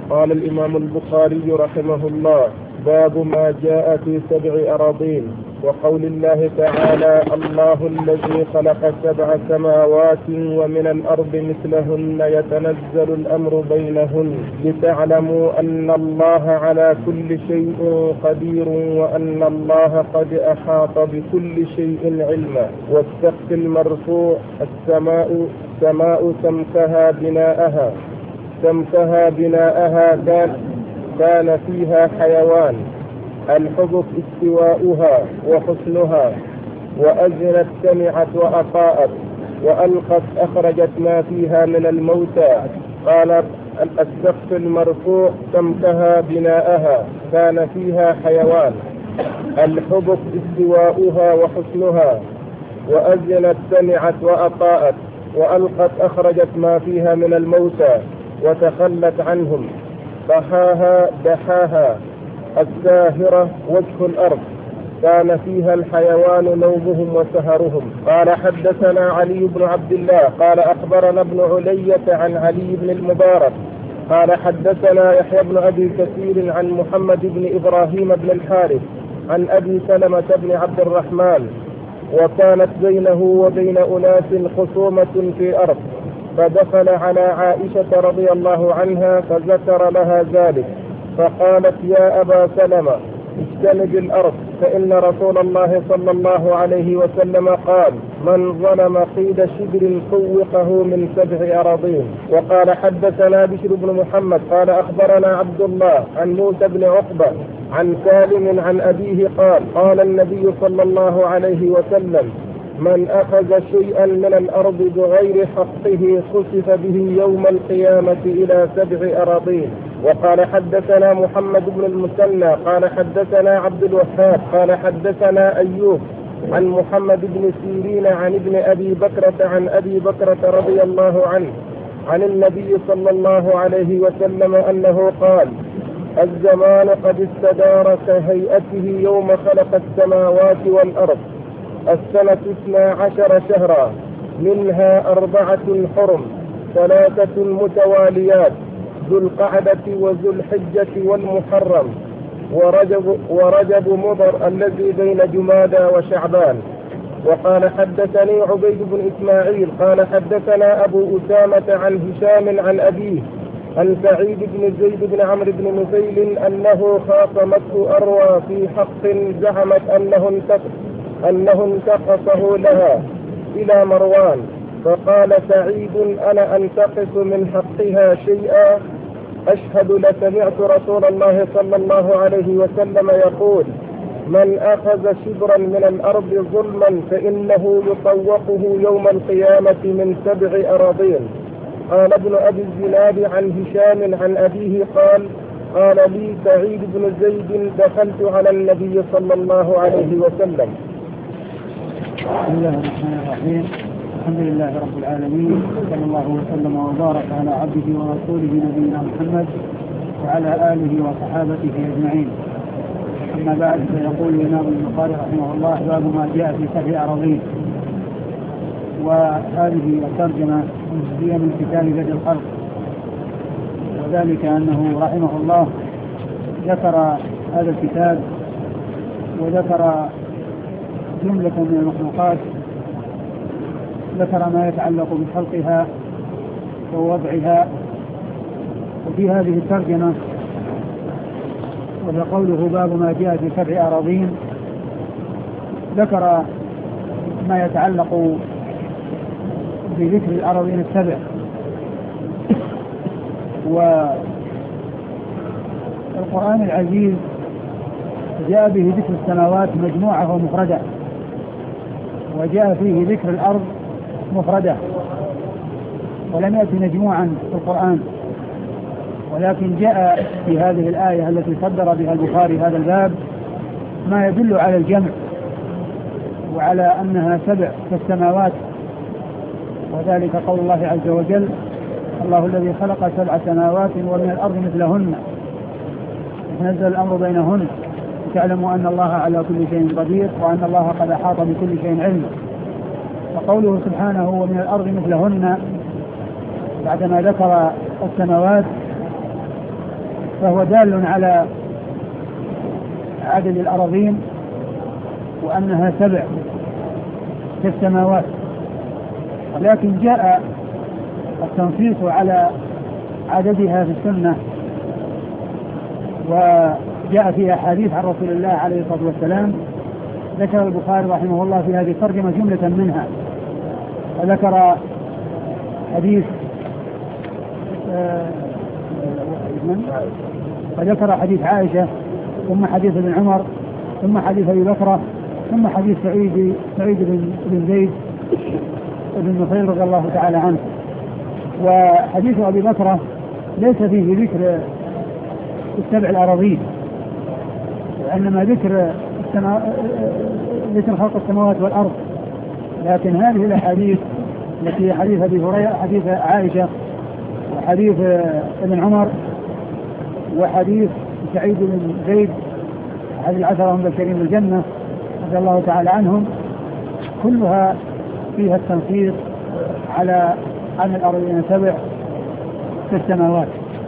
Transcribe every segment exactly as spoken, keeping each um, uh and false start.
قال الإمام البخاري رحمه الله: باب ما جاء في سبع أراضين. وقول الله تعالى: الله الذي خلق سبع سماوات ومن الأرض مثلهن يتنزل الأمر بينهن لتعلموا أن الله على كل شيء قدير وأن الله قد أحاط بكل شيء علما. والسقف المرفوع السماء سماء سمكها بناءها سمكها بناءها كان, كان فيها حيوان. الحبك استواؤها وحسنها. وأذنت سمعت وأطاءت وألقت أخرجت ما فيها من الموتى. قال: السقف المرفوع سمكها بناءها كان فيها حيوان. الحبك استواؤها وحسنها. وأذنت سمعت وأطاءت وألقت أخرجت ما فيها من الموتى وتخلت عنهم. ضحاها دحاها. الساهرة وجه الأرض كان فيها الحيوان نومهم وسهرهم. قال: حدثنا علي بن عبد الله قال أخبرنا ابن علية عن علي بن المبارك قال حدثنا يحيى بن أبي كثير عن محمد بن إبراهيم بن الحارث عن أبي سلمة بن عبد الرحمن: وكانت بينه وبين أناس خصومة في أرض، فدخل على عائشة رضي الله عنها فذكر لها ذلك، فقالت: يا أبا سلمة اجتنب الأرض، فإن رسول الله صلى الله عليه وسلم قال: من ظلم قيد شبر فوقه من سبع أراضين. وقال: حدثنا بشر بن محمد قال أخبرنا عبد الله عن موسى بن عقبة عن سالم عن أبيه قال: قال النبي صلى الله عليه وسلم: من أخذ شيئا من الأرض بغير حقه خسف به يوم القيامة إلى سبع أراضين. وقال: حدثنا محمد بن المثنى قال حدثنا عبد الوهاب قال حدثنا أيوب عن محمد بن سيرين عن ابن أبي بكرة عن أبي بكرة رضي الله عنه عن النبي صلى الله عليه وسلم أنه قال: الزمان قد استدار كهيئته يوم خلق السماوات والأرض. السنة اثنا عشر شهرا، منها أربعة حرم، ثلاثة متواليات، ذو القعدة وذو الحجة والمحرم، ورجب, ورجب مضر الذي بين جمادى وشعبان. وقال: حدثني عبيد بن إسماعيل قال حدثنا أبو أسامة عن هشام عن أبيه عن سعيد بن زيد بن عمرو بن نفيل أنه خاصمته أروى في حق زعمت أنه انتقص أنه انتقصه لها إلى مروان، فقال سعيد: أنا أنتقص من حقها شيئا؟ أشهد لسمعت رسول الله صلى الله عليه وسلم يقول: من أخذ شبرا من الأرض ظلما فإنه يطوقه يوم القيامة من سبع أراضين. قال ابن أبي الزناد عن هشام عن أبيه قال: قال لي سعيد بن زيد: دخلت على النبي صلى الله عليه وسلم. بسم الله الرحمن الرحيم. الحمد لله رب العالمين، صلى الله وسلم وبارك على عبده ورسوله نبينا محمد وعلى آله وصحابته أجمعين. أما بعد، فيقول الإمام البخاري رحمه الله: باب ما جاء في سبع أراضين. وهذه الترجمة هي من كتاب بدء الخلق، وذلك أنه رحمه الله ذكر هذا الكتاب وذكر جملة من المخلوقات، ذكر ما يتعلق بخلقها ووضعها. وفي هذه الترجمة وفي قوله باب ما جاء في سبع أراضين ذكر ما يتعلق بذكر الأراضين السبع. والقرآن العزيز جاء به ذكر السماوات مجموعة ومفردة، وجاء فيه ذكر الأرض مفردة، ولم يأتي مجموعا في القرآن. ولكن جاء في هذه الآية التي صدر بها البخاري هذا الباب ما يدل على الجمع وعلى أنها سبع كالسماوات، وذلك قول الله عز وجل: الله الذي خلق سبع سماوات ومن الأرض مثلهن يتنزل الأمر بينهن تعلموا أن الله على كل شيء قدير وأن الله قد أحاط بكل شيء علما. وقوله سبحانه: ومن الأرض مثلهن، بعدما ذكر السماوات فهو دال على عدد الأراضين وأنها سبع في السماوات، ولكن جاء التنصيص على عددها في السنة، وجاء في أحاديث عن رسول الله عليه الصلاة والسلام. ذكر البخاري رحمه الله في هذه الترجمة جملة منها، وذكر حديث وذكر حديث عائشة، ثم حديث ابن عمر، ثم حديث أبي بكر، ثم حديث سعيد سعيد بن زيد بن نفيل رضي الله تعالى عنه. وحديث أبي بكر ليس فيه ذكر السبع الأراضين، وإنما ذكر ذكر خلق السماوات والأرض. لكن هذه الأحاديث التي حديث أبي هريرة، حديث عائشة، وحديث ابن عمر، وحديث سعيد بن زيد أحد العشرة المبشرين بالجنة رضي الله تعالى عنهم، كلها فيها التنصيص على أن الأراضين سبع في السماوات.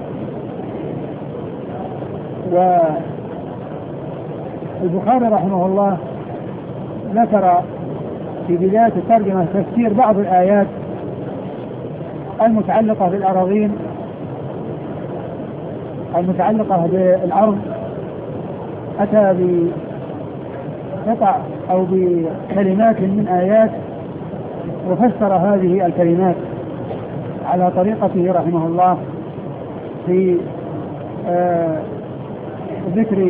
والبخاري رحمه الله ذكر في بداية الترجمة تفسير بعض الآيات المتعلقة بالأراضين المتعلقة بالأرض، أتى بقطع أو بكلمات من آيات وفسر هذه الكلمات على طريقته رحمه الله في آه ذكر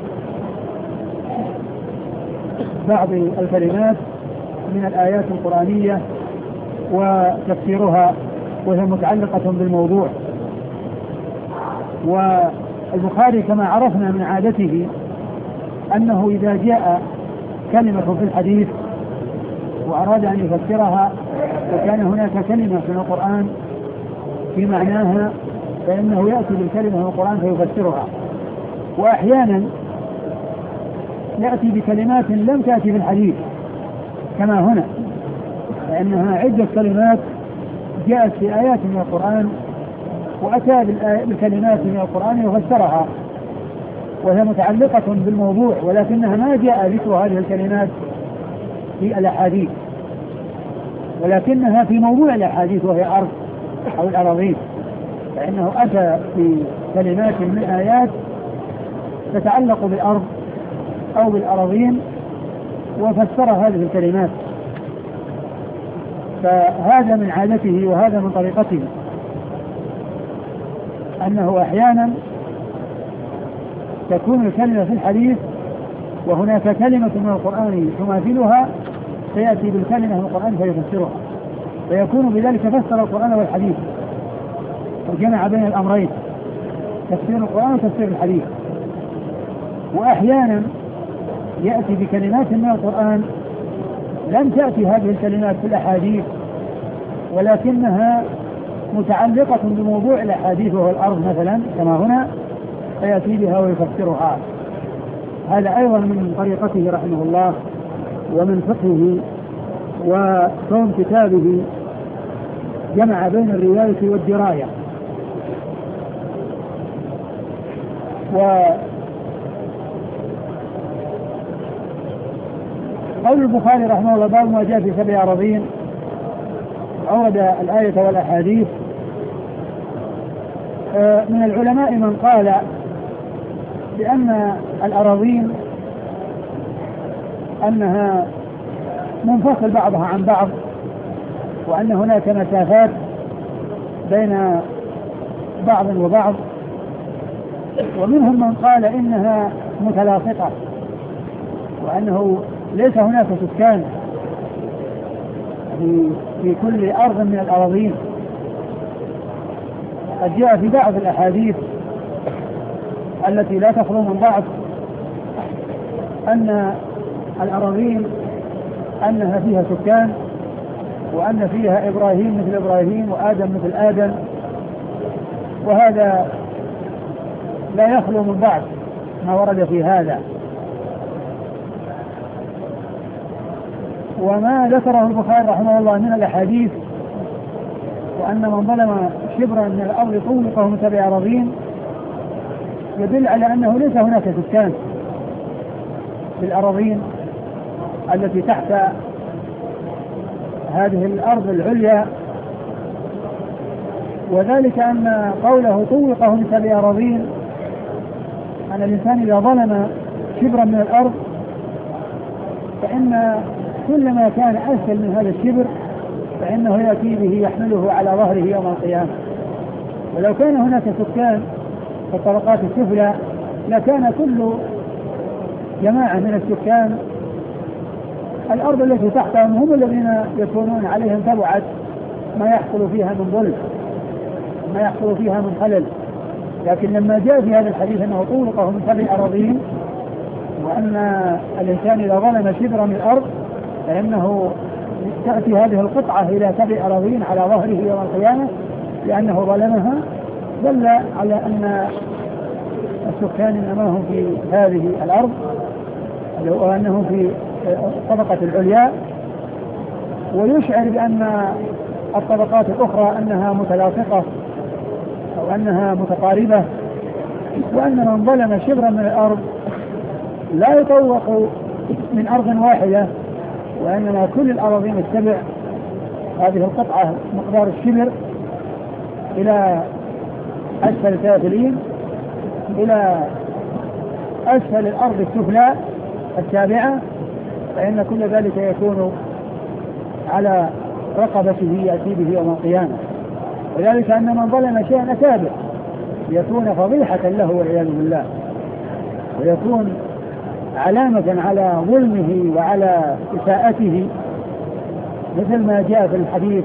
بعض الكلمات من الآيات القرآنية وتفسيرها، وهي متعلقة بالموضوع. والبخاري كما عرفنا من عادته أنه إذا جاء كلمة في الحديث وأراد أن يفسرها وكان هناك كلمة في القرآن في معناها، فإنه يأتي بالكلمة في القرآن فيفسرها. وأحيانا يأتي بكلمات لم تأتي في الحديث كما هنا، لأنها عدة كلمات جاءت في آيات من القرآن وأتى بالكلمات من القرآن وفسرها، وهي متعلقة بالموضوع، ولكنها ما جاء ذكر هذه الكلمات في الأحاديث، ولكنها في موضوع الأحاديث وهي أرض أو الأراضين، فإنه أتى في كلمات من آيات تتعلق بالأرض أو بالأراضين وفسر هذه الكلمات. فهذا من عادته وهذا من طريقته، أنه أحيانا تكون الكلمة في الحديث وهناك كلمة من القرآن تماثلها فيأتي بالكلمة من القرآن فيفسرها، فيكون بذلك فسر القرآن والحديث وجمع بين الأمرين، تفسير القرآن وتفسير الحديث. وأحيانا يأتي بكلمات من القرآن لم تأتي هذه الكلمات في الأحاديث، ولكنها متعلقة بموضوع الأحاديث وهو الأرض مثلا كما هنا، فيأتي بها ويفسرها. هذا أيضا من طريقته رحمه الله ومن فقهه وكون كتابه جمع بين الرواية والدراية. وقول البخاري رحمه الله باب ما جاء في سبع أراضين، أورد الآية والأحاديث. من العلماء من قال بأن الأراضين أنها منفصل بعضها عن بعض، وأن هناك مسافات بين بعض وبعض، ومنهم من قال إنها متلاصقة وأنه ليس هناك سكان في كل أرض من الأراضين. قد جاء في بعض الأحاديث التي لا تخلو من بعض أن الأراضين أنها فيها سكان، وأن فيها إبراهيم مثل إبراهيم وآدم مثل آدم، وهذا لا يخلو من بعض ما ورد في هذا. وما ذكره البخاري رحمه الله من الأحاديث وأن من ظلم شبرا من الأرض طوقه من سبع أراضين، يدل على أنه ليس هناك سكان في الأراضين التي تحت هذه الأرض العليا، وذلك أن قوله طوقه من سبع أراضين أن الإنسان إذا ظلم شبرا من الأرض فإن كل ما كان أسفل من هذا الشبر فإنه يأتي به يحمله على ظهره يوم القيامة. ولو كان هناك سكان في الطبقات السفلى لكان كل جماعة من السكان الأرض التي تحتهم هم الذين يكونون عليهم تبعد ما يحصل فيها من ظلم، ما يحصل فيها من خلل. لكن لما جاء في هذا الحديث أنه طوقه من سبع أراضين، وأن الإنسان إذا ظلم شبرا من الأرض فإنه تأتي هذه القطعة إلى سبع أراضين على ظهره يوم القيامة لأنه ظلمها، دل على أن السكان إنما هم في هذه الأرض وأنهم في الطبقة العليا، ويشعر بأن الطبقات الأخرى أنها متلاصقة أو أنها متقاربة، وأن من ظلم شبرا من الأرض لا يطوق من أرض واحدة، وإنما كل الأراضين السبع هذه القطعة مقدار الشبر إلى أسفل سافلين إلى أسفل الأرض السفلى السابعة، فإن كل ذلك يكون على رقبته يأتي به يوم القيامة. وذلك أن من ظلم شيئا أتابع يكون فضيحة له والعياذ بالله، ويكون علامة على ظلمه وعلى إساءته، مثل ما جاء في الحديث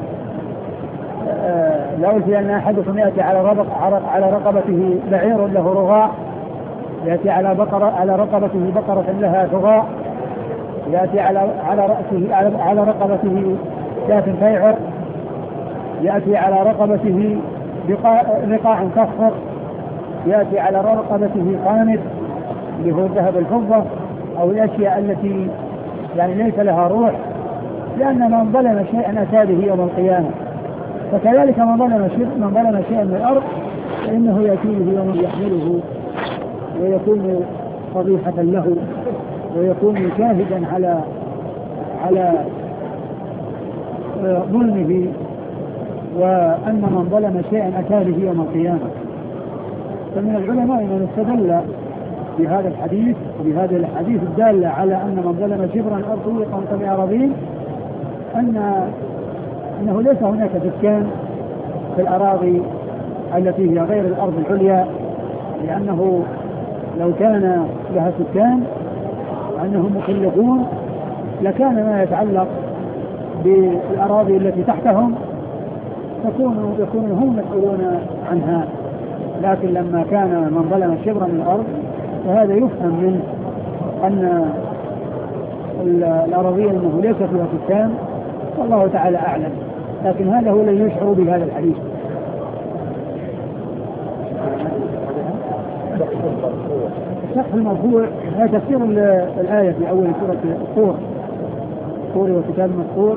لا ألفي أن أحدكم يأتي على على رقبته بعير له رغاء، يأتي على بقرة على رقبته بقرة لها ثغاء، يأتي على على رأسه على, على رقبته شاة فيعر، يأتي على رقبته رقاع كفر، يأتي على رقبته قامت اللي هو الذهب الفضة أو الأشياء التي يعني ليس لها روح، لأن من ظلم شيئا أتى به يوم القيامة. فكذلك من ظلم شيء من ظلم شيئا من الأرض فإنه يأتي به يوم يحمله ويكون فضيحة له، ويكون شاهدا على على ظلمه، وأن من ظلم شيئا أتى به يوم القيامة. فمن العلماء من استدل بهذا الحديث وبهذه الحديث الدالة على أن من ظلم شبرا أو طوقا سبع أراضين أن أنه ليس هناك سكان في الأراضي التي هي غير الأرض العليا، لأنه لو كان لها سكان وأنهم مخلقون لكان ما يتعلق بالأراضي التي تحتهم تكون يكونون هم مسؤولون عنها. لكن لما كان من ظلم شبرا من الأرض فهذا يفهم منه أن الأراضي أنه ليس فيها سكان، والله تعالى أعلم. لكن هذا هو الذي يشعر بهذا الحديث. السقف المرفوع هذا تفسير الآية في أول سورة الطور، الطور وكتاب مسطور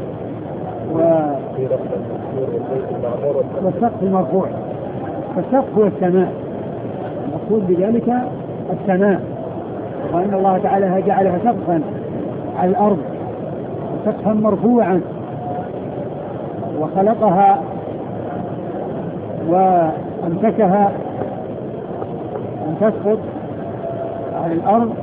والسقف المرفوع. فالسقف هو السماء، المقصود بذلك السماء، وأن الله تعالى جعلها سقفا على الأرض، سقفا مرفوعا، وخلقها وأمسكها أن تسقط على الأرض،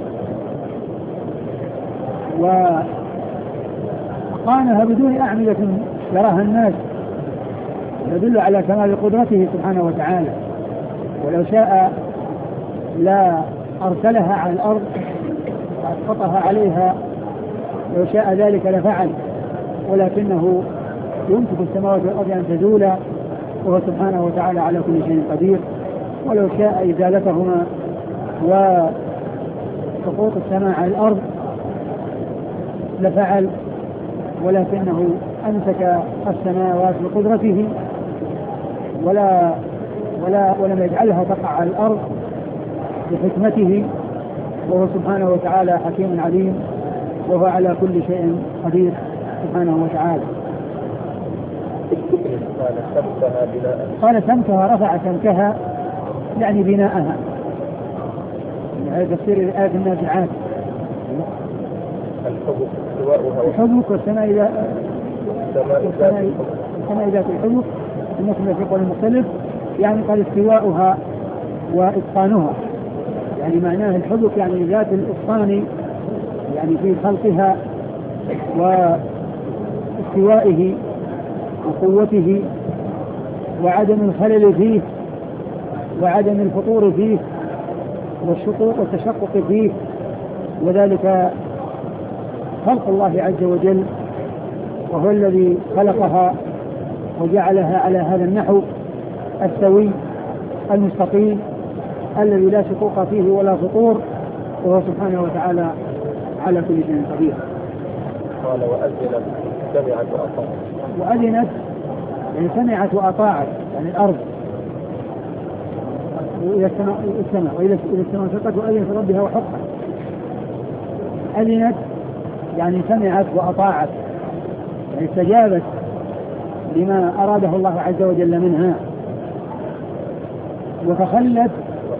وأقامها بدون أعمدة يراها الناس، يدل على كمال قدرته سبحانه وتعالى. ولو شاء لا أرسلها على الأرض وأسقطها عليها، لو شاء ذلك لفعل، ولكنه يمسك السماوات والأرض أن تزولا، وهو سبحانه وتعالى على كل شيء قدير. ولو شاء إزالتهما وسقوط السماء على الأرض لفعل، ولكنه أمسك السماوات بقدرته ولا ولا ولم يجعلها تقع على الأرض بحكمته، وهو سبحانه وتعالى حكيم عليم، وهو على كل شيء قدير سبحانه وتعالى. قال سمكها، رفع سمكها يعني بناءها. هذا تفسير الآية النازعات. الحبك استواؤها الحبك والسماء إذا السماء السماء ذات الحبك إنكم لفي قول مختلف، يعني قال استواؤها وإتقانها، يعني معناه الحبك يعني ذات الإتقان يعني في خلقها واستوائه وقوته وعدم الخلل فيه وعدم الفطور فيه والشقوق والتشقق فيه، وذلك خلق الله عز وجل، وهو الذي خلقها وجعلها على هذا النحو السوي المستقيم الذي لا شقوق فيه ولا فطور، وهو سبحانه وتعالى على كل شيء قدير. قال وأذنت سمعت وأطاعت. وأذنت يعني سمعت وأطاعت، يعني الأرض وإلى السماء السماء وإلى السماء شقت وأذنت ربها وحقها. أذنت يعني سمعت وأطاعت، يعني استجابت لما أراده الله عز وجل منها، وتخلت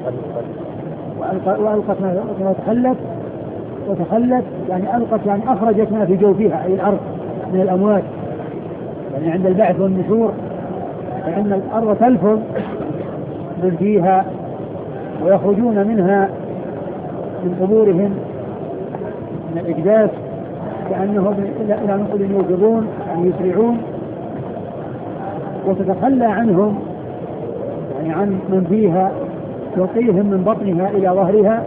وألقت ما تخلت وتخلت يعني ألقت يعني أخرجت ما في جوفها أي الأرض من الأموات، يعني عند البعث والنشور فإن الأرض تلفظ من فيها ويخرجون منها من قبورهم من الإجداث كأنهم إلى نقل يوجبون يعني يسرعون، وتتخلى عنهم يعني عن من فيها تلقيهم من بطنها إلى ظهرها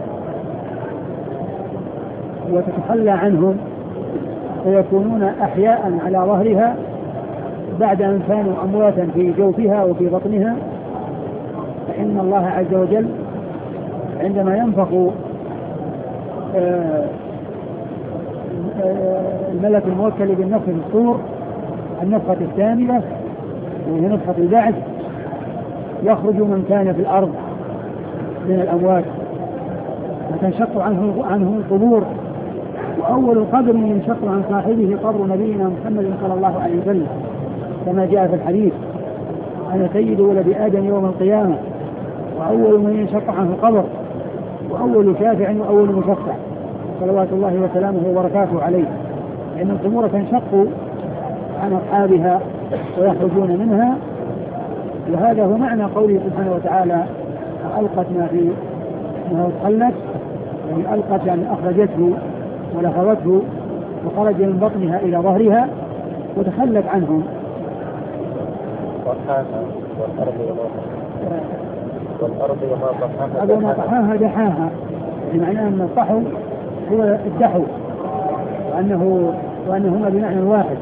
وتتخلى عنهم فيكونون أحياء على ظهرها بعد أن كانوا أمواتا في جوفها وفي بطنها. فإن الله عز وجل عندما ينفخ الملك الموكل بالنفخ في الصور النفخة الثانية وهي نفخة البعث يخرج من كان في الأرض من الأموات وتنشق عنه عنه القبور، وأول قبر ينشق عن صاحبه قبر نبينا محمد صلى الله عليه وسلم كما جاء في الحديث: أنا سيد ولد آدم يوم القيامة وأول من ينشق عنه القبر وأول شافع وأول مشفع صلوات الله وسلامه وبركاته عليه، لأن القبور تنشق عن أصحابها ويخرجون منها. وهذا هو معنى قوله سبحانه وتعالى: ألقت ما في ما تخلت، يعني ألقت يعني أخرجته ولفظته وخرج من بطنها إلى ظهرها وتخلت عنهم. طحاها والأرض وما طحاها والأرض وما طحاها أبو ما طحاها دحاها، يعني معناه أن الطحو هو الدحو وأنه وأنهما بمعنى واحد.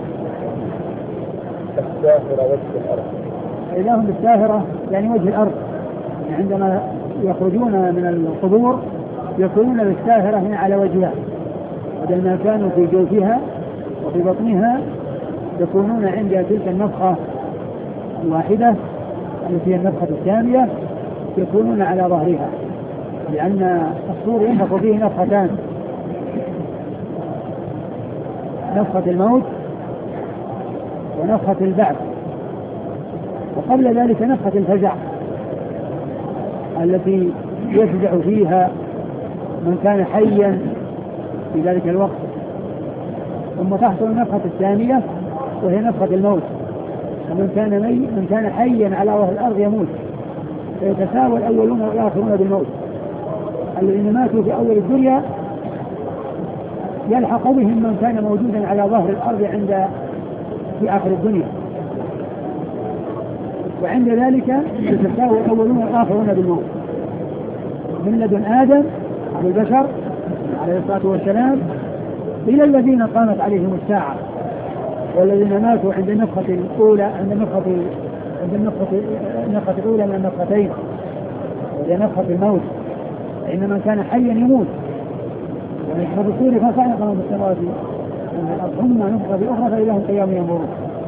الساهرة وجه الأرض، إذا هم بالساهرة يعني وجه الأرض، يعني عندما يخرجون من القبور يكونون بالساهرة على وجهها، بدل ما كانوا في جوفها وفي بطنها يكونون عند تلك النفخة الواحدة التي هي النفخة الثانية يكونون على ظهرها، لأن الصور ينفخ فيه نفختان: نفخة الموت ونفخة البعث، وقبل ذلك نفخة الفزع التي يفزع فيها من كان حيا في ذلك الوقت. ثم تحصل النفخة الثانية وهي نفخة الموت، ومن كان مي من كان حيا على وجه الأرض يموت، فيتساوى الأولون والآخرون بالموت. الذين ماتوا في أول الدنيا يلحق بهم من كان موجودا على ظهر الأرض عند في آخر الدنيا، وعند ذلك يتساوى الأولون والآخرون بالموت، من لدن آدم على البشر عليه الصلاة والسلام إلى الذين قامت عليهم الساعة، والذين ماتوا عند النفخة الأولى عند النفخة عند النفخة النفخة الأولى من النفختين وهي نفخة الموت، فإن من كان حيا يموت. ونفخ بالصور فصعق من السماوات ثم نفخ بأخرى فإذا هم قيام ينظرون.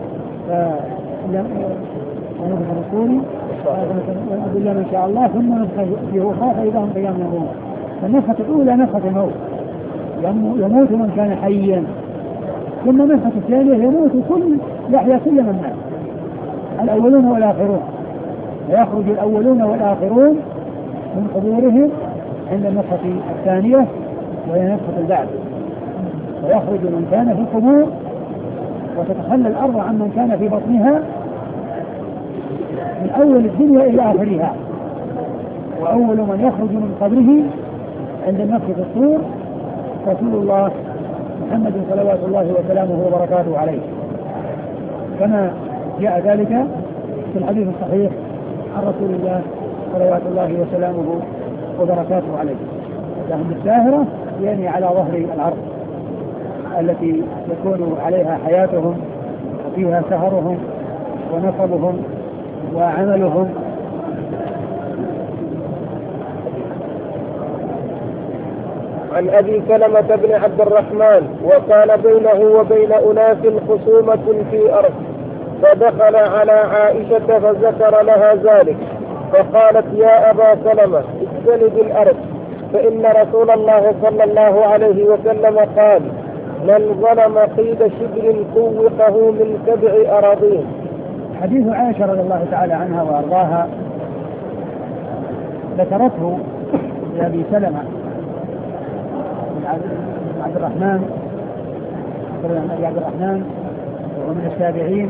ونفخ بالصور بالله ما شاء الله ثم نفخ بأخرى فإذا هم قيام ينظرون. فالنفخة الأولى نفخة الموت يموت من كان حيا، ثم النفخة الثانية يموت كل يحيى كل من مات، الأولون والآخرون، ويخرج الأولون والآخرون من قبورهم عند النفخة الثانية وهي نفخة البعث، ويخرج من كان في القبور وتتخلى الأرض عن من كان في بطنها من أول الدنيا إلى آخرها. وأول من يخرج من قبره عند النفخ في الصور رسول الله محمد صلوات الله وسلامه وبركاته عليه، كما جاء ذلك في الحديث الصحيح عن رسول الله صلوات الله وسلامه وبركاته عليه. لهم الساهرة يعني على ظهر الأرض التي يكون عليها حياتهم وفيها سهرهم ونصبهم وعملهم. عن أبي سلمة بن عبد الرحمن وكان بينه وبين أناس خصومة في أرض، فدخل على عائشة فذكر لها ذلك، فقالت يا أبا سلمة اجتنب الأرض، فإن رسول الله صلى الله عليه وسلم قال من ظلم قيد شبر طوقه من سبع أراضين. حديث عائشة رضي الله تعالى عنها وأرضاها ذكرته لأبي سلمة بن عبد الرحمن بن عبد الرحمن وهو من التابعين،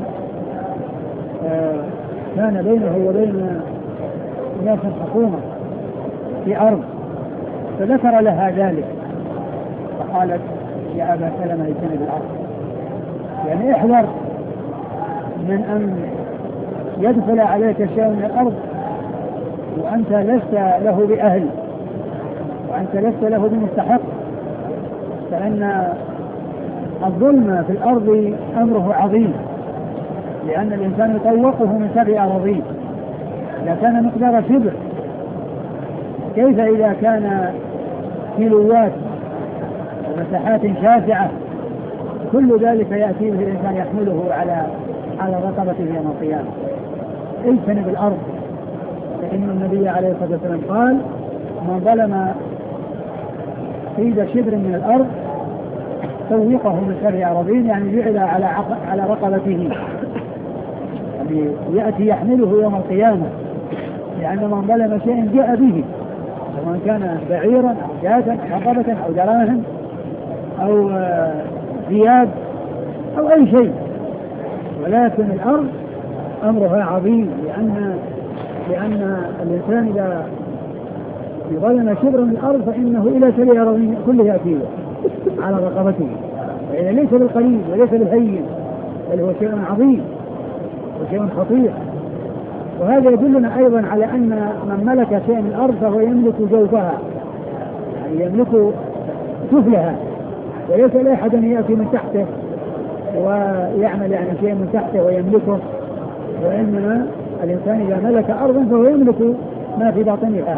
كان بينه وبين ناس حكومة في أرض، فذكر لها ذلك فقالت يا أبا سلمة اجتنب الأرض، يعني احذر من أن يدخل عليك شيء من الأرض وأنت لست له بأهل وأنت لست له بمستحق، فإن الظلم في الأرض أمره عظيم، لأن الإنسان يطوقه من سبع أراضين. إذا كان مقدار شبر كيف إذا كان كيلوات ومساحات شاسعة؟ كل ذلك يأتي به الإنسان يحمله على على رقبته يوم القيامة. اجتنب الأرض، فإن النبي عليه الصلاة والسلام قال من ظلم قيد شبر من الأرض توقه من سبع أراضين، يعني جعل على على رقبته، يعني يأتي يحمله يوم القيامة، لأن من ظلم شيء جاء به، سواء كان بعيرا أو جاة أو رقبة أو دراهم أو ثياب أو أي شيء. ولكن الأرض أمرها عظيم، لأن لأن الإنسان إذا ظلم شبر من الأرض فإنه إلى سبع أراضين كله يأتيه على رقبته، فإذا ليس بالقليل وليس بالهين، بل هو شيء عظيم وشيء خطير. وهذا يدلنا أيضا على أن من ملك شيء من الأرض فهو يملك جوفها، يعني يملك سفلها، وليس لأحد أن يأتي من تحته ويعمل يعني شيء من تحته ويملكه، وإنما الإنسان إذا ملك أرضا فهو يملك ما في باطنها،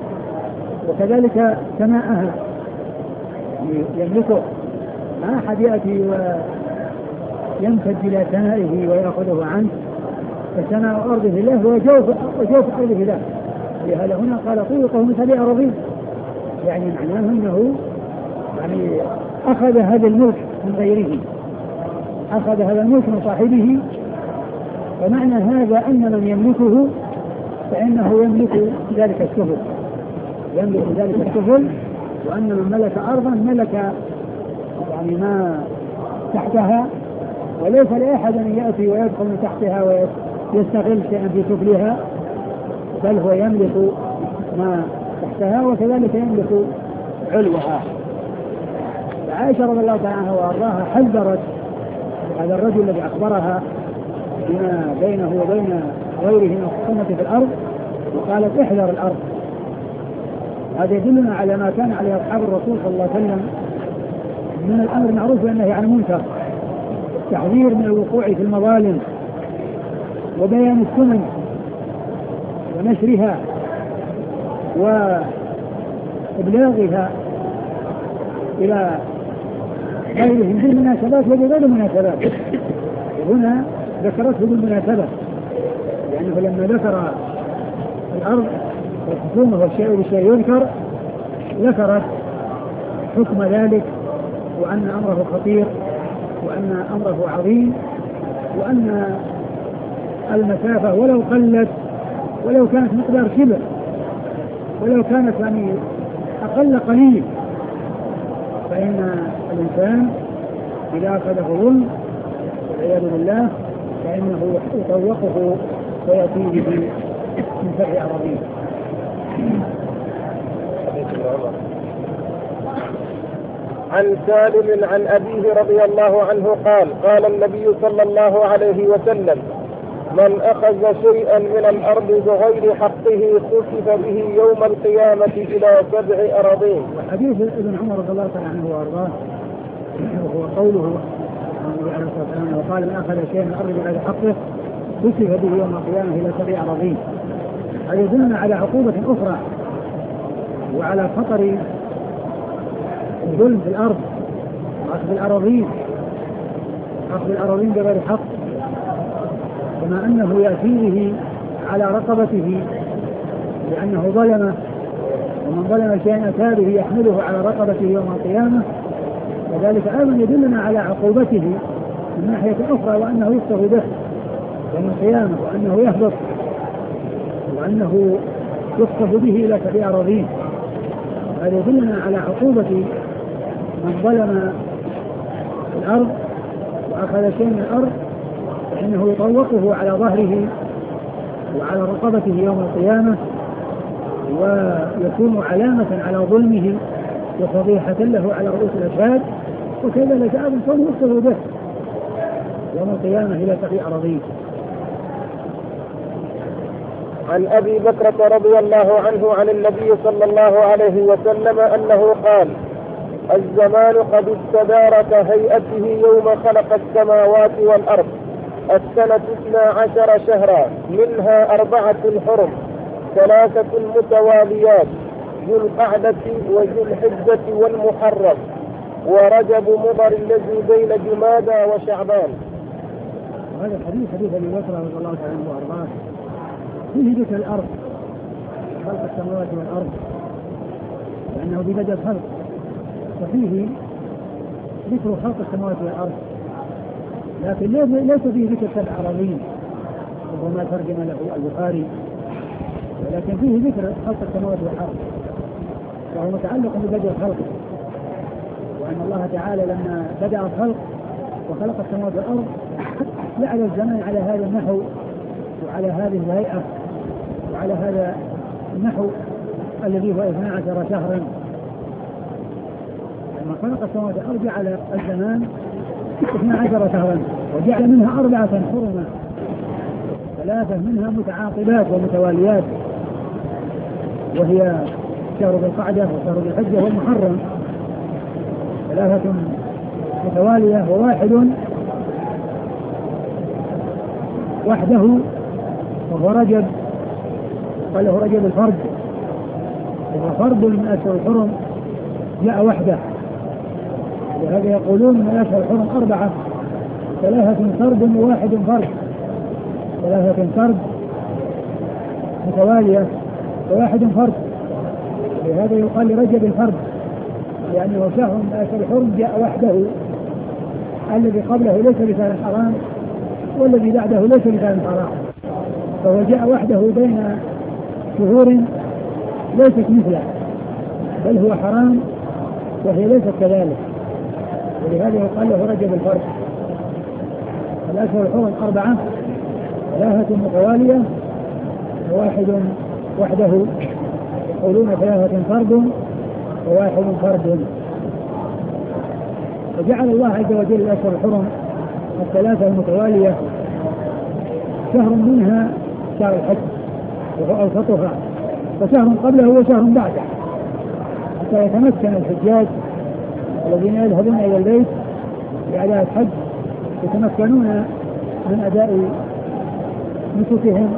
وكذلك سماءها يملكه. ما أحد يأتي ويمتد إلى سمائه ويأخذه عنه، فسماء أرضه له وجوف وجوف أرضه له. لهذا هنا قال طوقه من سبع أراضين، يعني معناه أنه يعني أخذ هذا الملك من غيره، أخذ هذا الملك من صاحبه. ومعنى هذا أن من يملكه فإنه يملك ذلك السفل، يملك ذلك السفل، وأن من ملك أرضا ملك يعني ما تحتها، وليس لأحد أن يأتي ويدخل من تحتها ويستغل شيئا في سفلها، بل هو يملك ما تحتها وكذلك يملك علوها. عائشة رضي الله تعالى عنها وأرضاها حذرت هذا الرجل الذي أخبرها بما بينه وبين غيره من الخصومة في الأرض، وقالت احذر الأرض. هذا يدلنا على ما كان عليه أصحاب الرسول صلى الله عليه وسلم من الأمر المعروف والنهي عن المنكر، التحذير من الوقوع في المظالم وبيان السنن ونشرها وإبلاغها إلى غيرهم بالمناسبات وبغير المناسبات. هنا ذكرته بالمناسبة، لأنه لما ذكر الأرض والحكومة والشيء بالشيء يذكر، ذكرت حكم ذلك وأن أمره خطير وأن أمره عظيم، وأن المسافة ولو قلت ولو كانت مقدار شبر ولو كانت يعني أقل قليل، فإن الإنسان إذا أخذه ظلم والعياذ بالله فإنه يطوقه ويأتي به من سبع أراضين. عن سالم عن أبيه رضي الله عنه قال قال النبي صلى الله عليه وسلم: من أخذ شيئا من الأرض بغير حقه خسف به يوم القيامة إلى سبع أراضين. حديث ابن عمر رضي الله عنه وأرضاه وهو قوله النبي عليه الصلاة والسلام: وقال: من أخذ شيئا من الأرض بغير حقه خسف به يوم القيامة إلى سبع أراضين. هذا يدلنا على عقوبة أخرى وعلى خطر الظلم في الأرض وأخذ الأراضين أخذ الأراضين بغير حق، كما أنه يأتي به على رقبته لأنه ظلمه، ومن ظلم شيئا أتى به يحمله على رقبته يوم القيامة. وذلك أيضا يدلنا على عقوبته من ناحية أخرى، وأنه يخسف به يوم القيامة، وأنه يهبط، وأنه يخسف به إلى سبع أراضين. هذا يدلنا على عقوبة من ظلم الأرض وأخذ شيء من الأرض، فإنه يطوقه على ظهره وعلى رقبته يوم القيامة، ويكون علامة على ظلمه وفضيحة له على رؤوس الأشهاد. وكذلك أيضا كونه يخسف به يوم القيامة إلى سبع أراضين. عن أبي بكرة رضي الله عنه عن النبي صلى الله عليه وسلم أنه قال: الزمان قد استدار كهيئته يوم خلق السماوات والأرض، السنة اثنا عشر شهرا، منها أربعة حرم، ثلاثة متواليات، ذو القعدة وذو الحجة والمحرم، ورجب مضر الذي بين جمادى وشعبان. وهذا الحديث حديث أبي بكر رضي الله عنه وأرضاه فيه ذكر الأرض، خلق السماوات والأرض، لأنه ببدأ الخلق، وفيه ذكر خلق السماوات والأرض، لكن ليس فيه ذكر سبع أراضين وهو ما ترجم له البخاري، ولكن فيه ذكر خلق السماوات والأرض، وهو متعلق ببدء الخلق، وأن الله تعالى لما بدأ الخلق وخلق السماوات والأرض جعل الزمان على هذا النحو وعلى هذه الهيئة وعلى هذا النحو الذي هو اثنا عشر شهرا. لما خلق السماوات والأرض جعل الزمان اثنا عشر شهرا، وجعل منها أربعة حرما، ثلاثة منها متعاقبات ومتواليات، وهي شهر ذي القعدة وشهر ذي الحجة والمحرم، ثلاثة متوالية وواحد وحده وهو رجب، قال له رجب الفرد، وهو فرد من أشهر الحرم جاء وحده، وهذا يقولون من أشهر الحرم أربعة، ثلاثة فرد وواحد فرد، ثلاثة فرد متوالية وواحد فرد، لهذا يقال لرجب الفرد، لأنه شهر من أشهر الحرم جاء وحده، الذي قبله ليس بشهر حرام والذي بعده ليس بشهر حرام، فهو جاء وحده بين شهور ليست مثله، بل هو حرام وهي ليست كذلك، ولهذا يقال له رجب الفرد. الأشهر الحرم أربعة، ثلاثة متوالية وواحد وحده، يقولون ثلاثة فرد وواحد فرد. فجعل الله عز وجل الأشهر الحرم الثلاثة المتوالية شهر منها شهر الحج وهو أوسطها، وشهر قبله وشهر بعده، حتى يتمكن الحجاج الذين يذهبون إلى البيت لأداء الحج يتمكنون من أداء نسكهم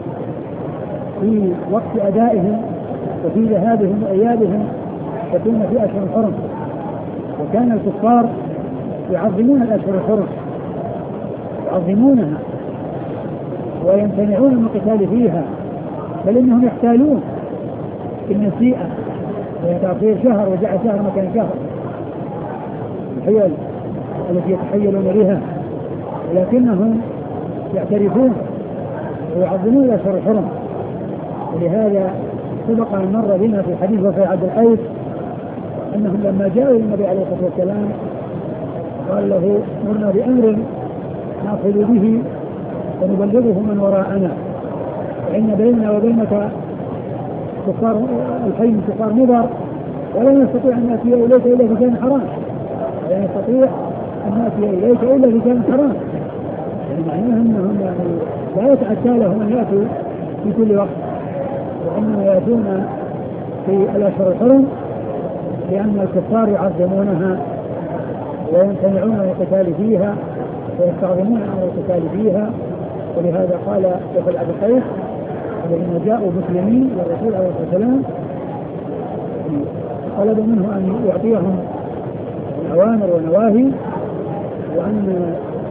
في وقت أدائهم وفي ذهابهم وإيابهم، يكون في أشهر الحرم. وكان الكفار يعظمون الأشهر الحرم، يعظمونها ويمتنعون من القتال فيها، بل إنهم يحتالون في النسيئة وتأخير شهر وجعل شهر مكان شهر، الحيل التي يتحيلون بها، ولكنهم يعترفون ويعظمون الأشهر الحرم. ولهذا سبق أن مر بنا في حديث وفاء عبد القيس أنهم لما جاءوا النبي عليه الصلاة والسلام قال له مرنا بأمر نأخذ به ونبلغه من وراءنا، فإن بيننا وبينك كفار الحي كفار مضر ولا نستطيع أن نأتي إليك إلا في كان حرام، لا نستطيع أن نأتي إليك إلا في كان حرام، يعني معناها أنهم يعني لا يتأتى لهم أن يأتوا في كل وقت، وإنما يأتون في الأشهر الحرم لأن الكفار يعظمونها ويمتنعون عن القتال فيها ويستعظمون عن القتال فيها. ولهذا قال وفاء عبد القيس الذين جاءوا مسلمين للرسول عليه الصلاة والسلام طلب منه أن يعطيهم الأوامر والنواهي وأن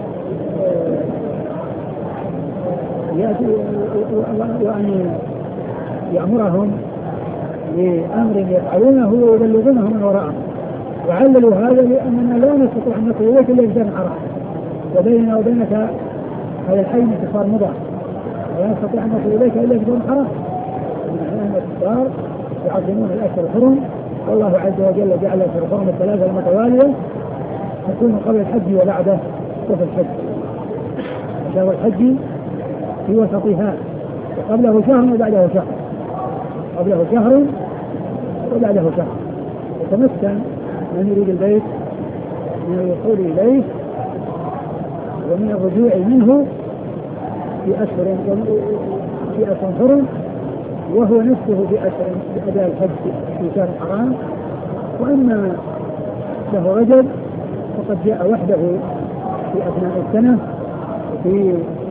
وأن يأمرهم بأمر يفعلونه ويبلغونه من وراءهم، وعللوا هذا لأننا لا نستطيع أن نصل إليك إلا بشأن حرام، وبيننا وبينك هذا الحي من كفار مضر ولا نستطيع أن نصل إليك إلا بشأن حرام، لأن الكفار يعظمون الأشهر الحرم، والله عز وجل جعل الأشهر الحرم الثلاثة المتوالية تكون قبل الحج وبعده وفي الحج. شهر الحج في وسطها وقبله شهر وبعده شهر، قبله شهر وبعده شهر، يتمكن من يريد البيت من الوصول إليه ومن الرجوع منه في أشهر في أشهر حرم، وهو نفسه في أشهر في أداء الحج في شهر حرام. وأما شهر رجب فقد جاء وحده في أثناء السنة في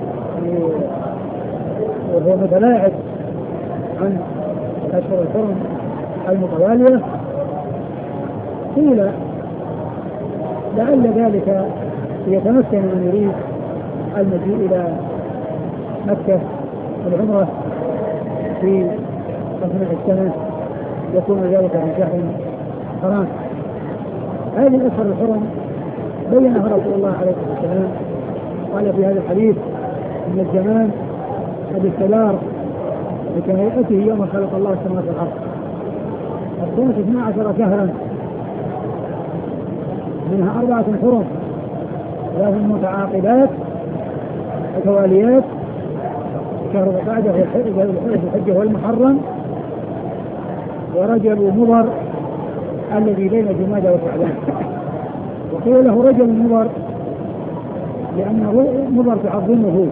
وهو متلاعب عن أشهر الحرم المتوالية. قيل لعل ذلك يتمكن من يريد المجيء إلى مكة والعمرة في أثناء السنة يكون ذلك في شهر حرام. هذه الأشهر الحرم بينها رسول الله عليه الصلاة والسلام، قال في هذا الحديث إن الزمان قد استدار بكهيئته يوم خلق الله السماوات والأرض، السنة اثنا عشر شهرا منها أربعة حرم ثلاث متعاقبات متواليات، شهر ذي القعدة والحجة والمحرم ورجب مضر الذي بين جمادى وشعبان. وقيل له رجب مضر لأنه مضر تعظمه،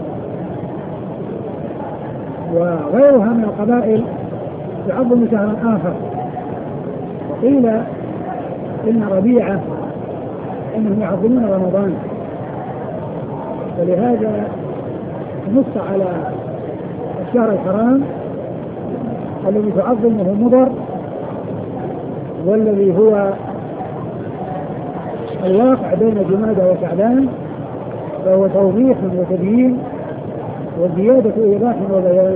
وغيرها من القبائل تعظم شهرا آخر. وقيل إن ربيعة إنهم يعظمون رمضان، فلهذا نص على الشهر الحرام الذي تعظمه مضر والذي هو الواقع بين جمادى وشعبان، فهو توضيح وتبيين وزيادة إيضاح وبيان،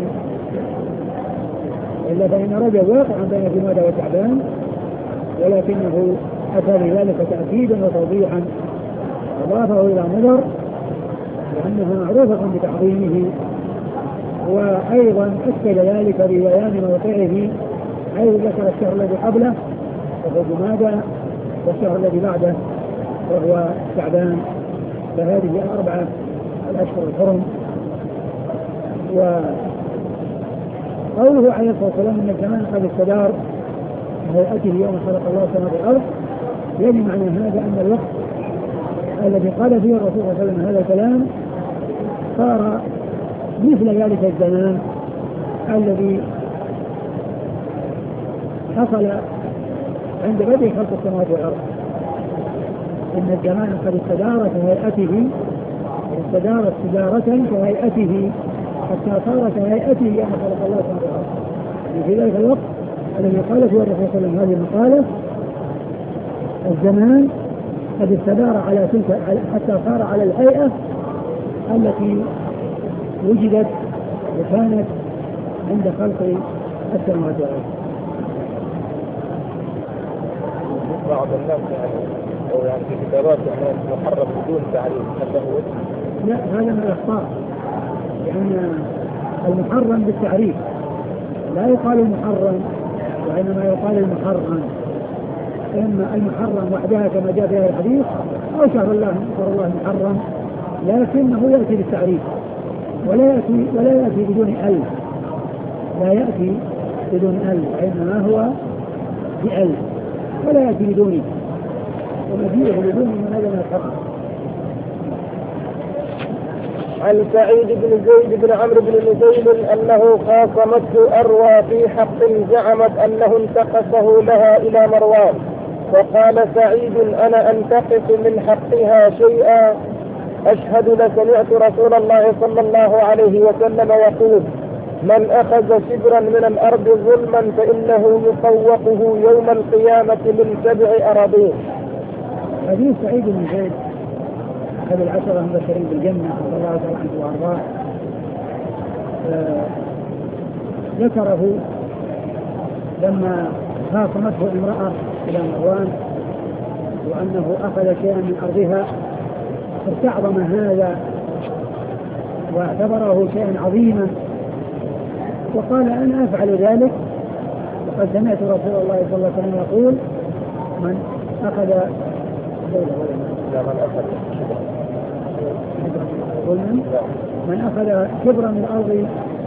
إلا فإن رجب واقع بين جمادى وشعبان ولكنه أتى بذلك تأكيدا وتوضيحا أضافه إلى مضر لأنها معروفة بتعظيمه، وأيضا أكد ذلك ببيان موقعه حيث ذكر الشهر الذي قبله وهو جمادى والشهر الذي بعده وهو شعبان. فهذه أربعة الأشهر الحرم. وقوله عليه الصلاة والسلام إن الزمان قد استدار هيئته يوم خلق الله السماوات والأرض، يعني معنى هذا أن الوقت الذي قال فيه الرسول صلى الله عليه وسلم هذا الكلام صار مثل ذلك الزمان الذي حصل عند بدء خلق السماوات والأرض. إن الزمان قد استدار كهيئته، استدار استدارة كهيئته حتى صار كهيئته يوم خلق الله السماوات والأرض. في ذلك الوقت الذي قال فيه الرسول صلى الله عليه وسلم هذه المقالة الزمان قد استدار على تلك حتى صار على الهيئة التي وجدت وكانت عند خلق السماوات والأرض. بعض الناس يعني أو يعني في كتابات يعني محرم بدون تعريف، هذا هو؟ لا، هذا من الأخطاء، لأن المحرم بالتعريف لا يقال المحرم وإنما يقال المحرم، إما المحرم وحدها كما جاء في هذا الحديث أو شهر الله شهر الله المحرم، لكنه يأتي بالتعريف ولا يأتي ولا يأتي بدون ال، لا يأتي بدون ال، وإنما هو بال ولا يأتي بدونه، ومجيئه بدون من هذا ما يتحقق. عن سعيد بن زيد بن عمرو بن نزيل أنه خاصمته أروى في حق زعمت أنه انتقصه لها إلى مروان، وقال سعيد أنا أنتقص من حقها شيئا أشهد لسمعت رسول الله صلى الله عليه وسلم يقول من أخذ شبرا من الأرض ظلما فإنه يطوقه يوم القيامة من سبع أراضين. حديث سعيد بن زيد أحد العشرة المبشرين بالجنة رضي الله تعالى عنه وأرضاه ذكره لما خاصمته امرأة إلى مروان وأنه أخذ شيئا من أرضها فاستعظم هذا واعتبره شيئا عظيما وقال أنا أفعل ذلك، وقد سمعت رسول الله صلى الله عليه وسلم يقول من أخذ من أخذ شبرا من الأرض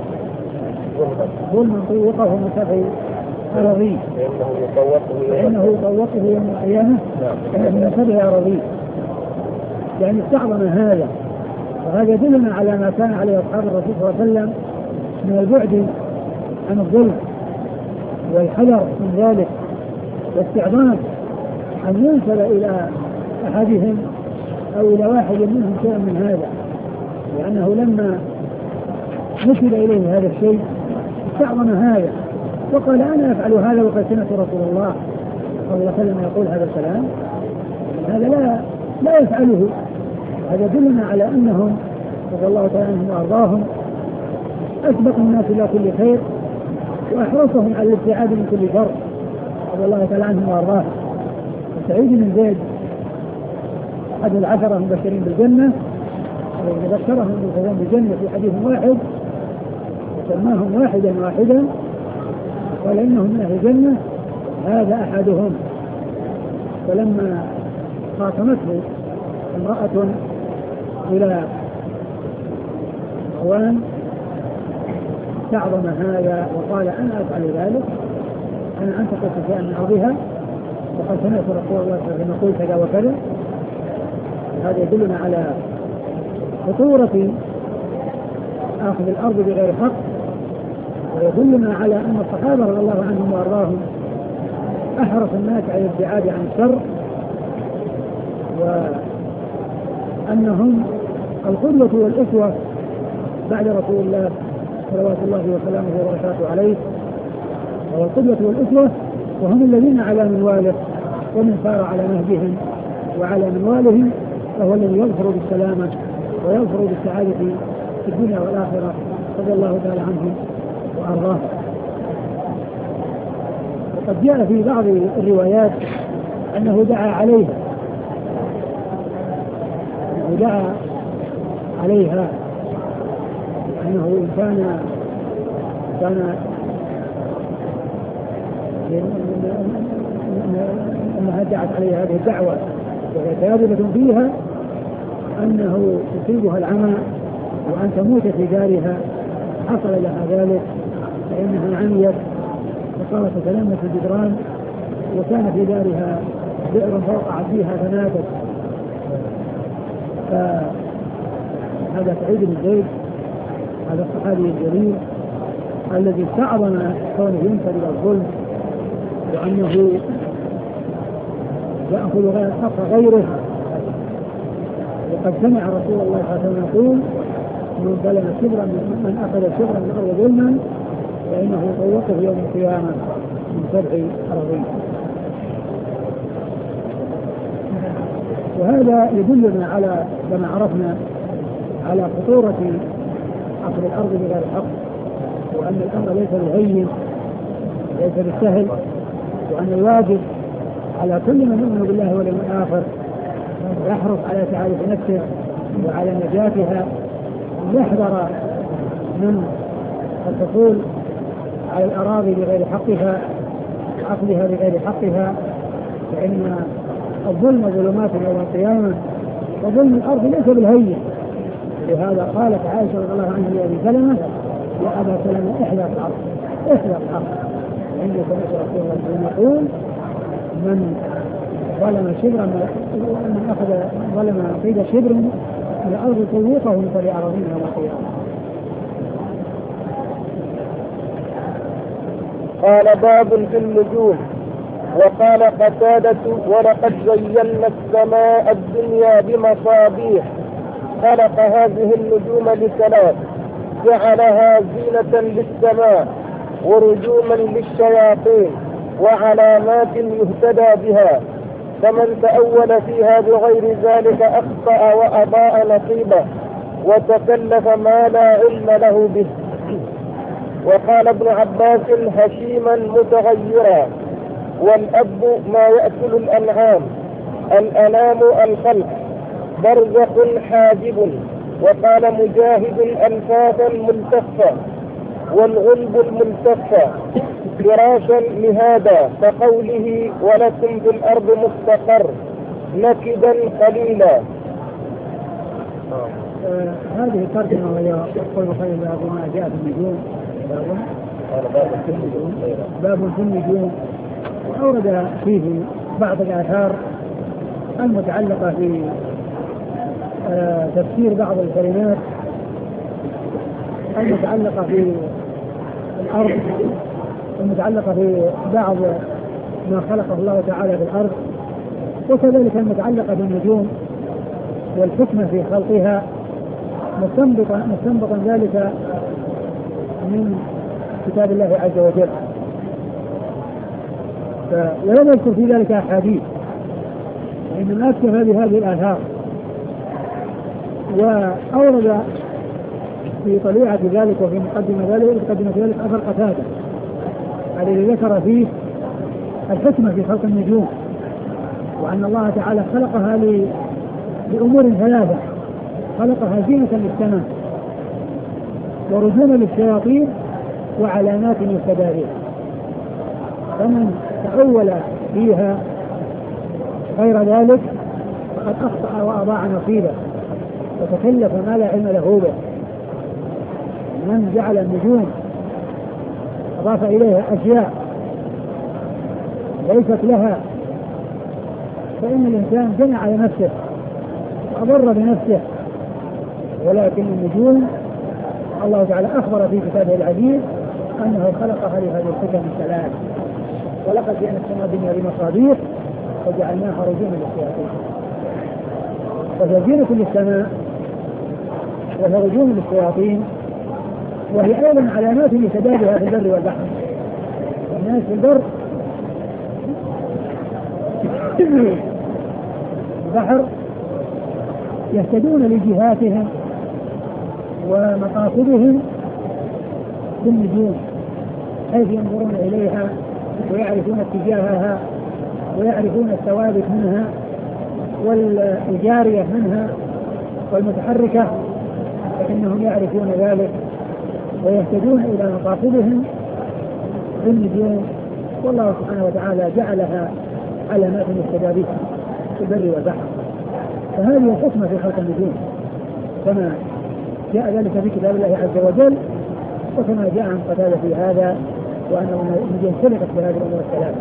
ظلما طوقه من سبع أراضين فإنه يطوقه يوم القيامة من سبع أراضين، يعني استعظم هذا، وهذا يدلنا على ما كان عليه أصحاب الرسول صلى الله عليه وسلم من البعد عن الظلم والحذر من ذلك واستعظام أن ينسب إلى أحدهم أو إلى واحد منهم شيء من هذا، لأنه لما نسب إليه هذا الشيء استعظم هذا وقال أنا أفعل هذا وقد سمعت رسول الله صلى الله عليه وسلم يقول هذا الكلام، هذا لا لا يفعله. هذا يدلنا على أنهم رضي الله تعالى عنهم وأرضاهم أسبق الناس إلى كل خير وأحرصهم على الابتعاد من كل شر رضي الله تعالى عنهم وأرضاهم. سعيد بن زيد أحد العشرة المبشرين بالجنة وبشرهم بالخلود بالجنة في حديث واحد وسماهم واحدا واحدا قال إنهم من أهل الجنة هذا أحدهم. فلما خاصمته امرأة إلى أخوان استعظم هذا وقال أنا أفعل ذلك، أنا أنتقص شيئا من أرضها وقد سمعت رسول الله صلى الله عليه وسلم يقول كذا وكذا. هذا يدلنا على خطورة أخذ الأرض بغير حق، ويدلنا على أن الصحابة رضي الله عنهم وأرضاهم أحرص الناس على الابتعاد عن الشر، وأنهم القدوة والأسوة بعد رسول الله صلوات الله وسلامه وبركاته عليه، وهو القدوة والأسوة وهم الذين على منواله ومن سار على نهجهم وعلى منوالهم فهو الذي يظفر بالسلامة ويظفر بالسعادة في الدنيا والآخرة رضي الله تعالى عنهم وأرضاه. وقد جاء في بعض الروايات أنه دعا عليها أنه دعا عليها أنه إن كان كان أنها دعت عليها هذه الدعوة وهي كاذبة فيها أنه يصيبها العمى وأن تموت في دارها، حصل لها ذلك فإنها عميت فصارت تتلمس الجدران وكان في دارها بئر فوقعت فيها فماتت. فهذا سعيد بن زيد هذا الصحابي الجليل الذي استعظم كونه ينسب إلى الظلم وأنه يأخذ غير حق غيره، وقد سمع رسول الله صلى الله عليه وسلم يقول من ظلم شبرا من أخذ شبرا من الأرض ظلما فإنه يطوقه يوم القيامة من سبع أراضين. وهذا يدلنا على كما عرفنا على خطورة أخذ الأرض بغير حق، وأن الأمر ليس بالهين ليس بالسهل، وأن الواجب على كل من يؤمن بالله واليوم الآخر يحرص على تعالي نفسه وعلى نجاتها، يحذر من الحصول على الأراضي بغير حقها وأخذها بغير حقها، فإن الظلم ظلمات يوم القيامة، وظلم الأرض ليس بالهين. لهذا قالت عائشة رضي الله عنها لأبي سلمة: يا أبا سلمة احذر الأرض احذر الأرض، عند سمعت رسول الله صلى الله عليه وسلم يقول: من ظلم شبرا من أخذ ظلم قيد شبر من الأرض طوقه فلأراضين يوم القيامة. قال: باب في النجوم. وقال قتادة: ولقد زينا السماء الدنيا بمصابيح. خلق هذه النجوم لثلاث: جعلها زينة للسماء، ورجوما للشياطين، وعلامات يهتدى بها، فمن تأول فيها بغير ذلك أخطأ وأضاء نصيبه وتكلف ما لا علم له به. وقال ابن عباس: هشيما متغيرا، والأب ما يأكل الأنعام، الأنام الخلق، برزخ حاجب. وقال مجاهد: أنفاسا ملتفة، والغلب الملتفة، فراشا مهادا، كقوله: ولكم في الأرض مستقر، نكدا قليلا. آه هذه الترجمة وهي قول خير باب ما جاء في النجوم، باب في النجوم. وأورد فيه بعض الآثار المتعلقة في آه تفسير بعض الكلمات المتعلقة في الأرض، المتعلقة في بعض ما خلقه الله تعالى في الأرض، وكذلك المتعلقة بالنجوم والحكمة في خلقها، مستنبطا مستنبطا ذلك من كتاب الله عز وجل. ولم يذكر في ذلك أحاديث، وإنما أكتفى بهذه الآثار. وأورد في طليعة ذلك وفي مقدمة ذلك مقدمة ذلك أثر قتادة الذي ذكر فيه الحكمة في خلق النجوم، وأن الله تعالى خلقها لأمور ثلاثة: خلقها زينة للسماء، ورجوما للشياطين، وعلامات يهتدى بها. فمن تأول فيها غير ذلك فقد أخطأ وأضاع نصيبه وتكلف ما لا علم له به. من جعل النجوم أضاف إليها أشياء ليست لها فإن الإنسان جنى على نفسه وأضر بنفسه. ولكن النجوم الله تعالى أخبر في كتابه العزيز أنه خلقها لهذه الحكم الثلاث: ولقد جعلنا السماء الدنيا بمصابيح وجعلناها رجوما للشياطين. فهي زينة للسماء، وهي رجوم للشياطين، وهي أيضا علامات يهتدى بها في البر والبحر. الناس في البر البحر يهتدون لجهاتهم ومقاصدهم بالنجوم، حيث ينظرون إليها ويعرفون اتجاهها ويعرفون الثوابت منها والجارية منها والمتحركة، فإنهم يعرفون ذلك ويهتدون إلى مقاصدهم بالنجوم. والله سبحانه وتعالى جعلها علامات يهتدى بها في البر والبحر. فهذه الحكمة في خلق النجوم كما جاء ذلك في كتاب الله عز وجل، وكما جاء عن قتادة في هذا، وأن النجوم خلقت بهذه الأمور الثلاثة،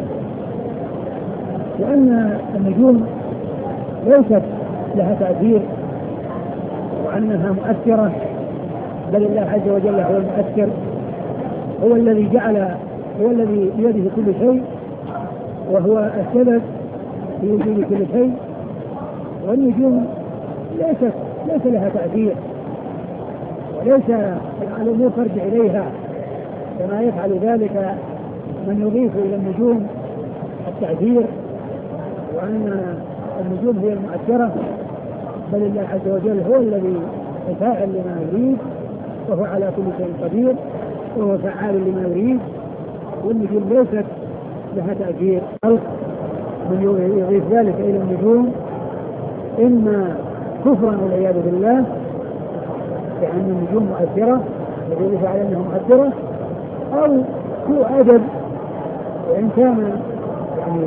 وأن النجوم ليست لها تأثير وأنها مؤثرة، بل الله عز وجل هو المؤثر، هو الذي جعل، هو الذي بيده كل شيء، وهو السبب في وجود كل شيء. والنجوم ليست ليس لها تأثير، وليس الأمور ترجع إليها كما يفعل ذلك من يضيف إلى النجوم التأثير وأن النجوم هي المؤثرة، بل الله عز وجل هو الذي فاعل لما يريد، وهو على كل شيء قدير، وهو فعال لما يريد. والنجوم ليست لها تأثير. من يضيف ذلك إلى النجوم إما كفرا والعياذ بالله، لأن النجوم مؤثرة يدل على أنها مؤثرة، أو سوء أدب، وإن كان يعني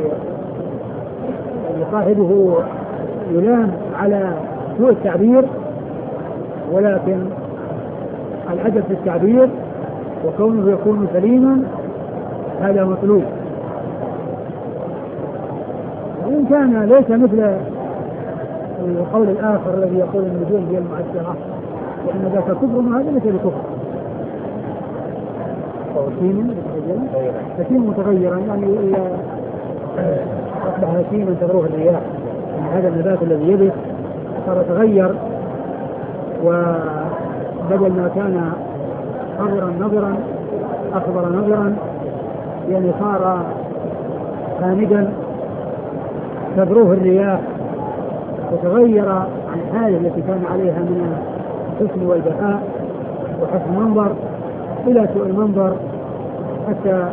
صاحبه يلام على سوء التعبير، ولكن الأدب في التعبير وكونه يكون سليما هذا مطلوب. وإن كان ليس مثل القول الآخر الذي يقول النجوم هي المؤثرة لأن ذاك كفر وهذا ليس بكفر. هشيم متغيرا يعني أصبح هشيما تغروه الرياح، يعني هذا النبات الذي يبث صار يتغير، وبدل ما كان خضرا نضرا أخضر نضرا يعني صار خامدا تغروه الرياح، وتغير عن حاله التي كان عليها من الحسن والبهاء وحسن المنظر إلى سوء المنظر، حتى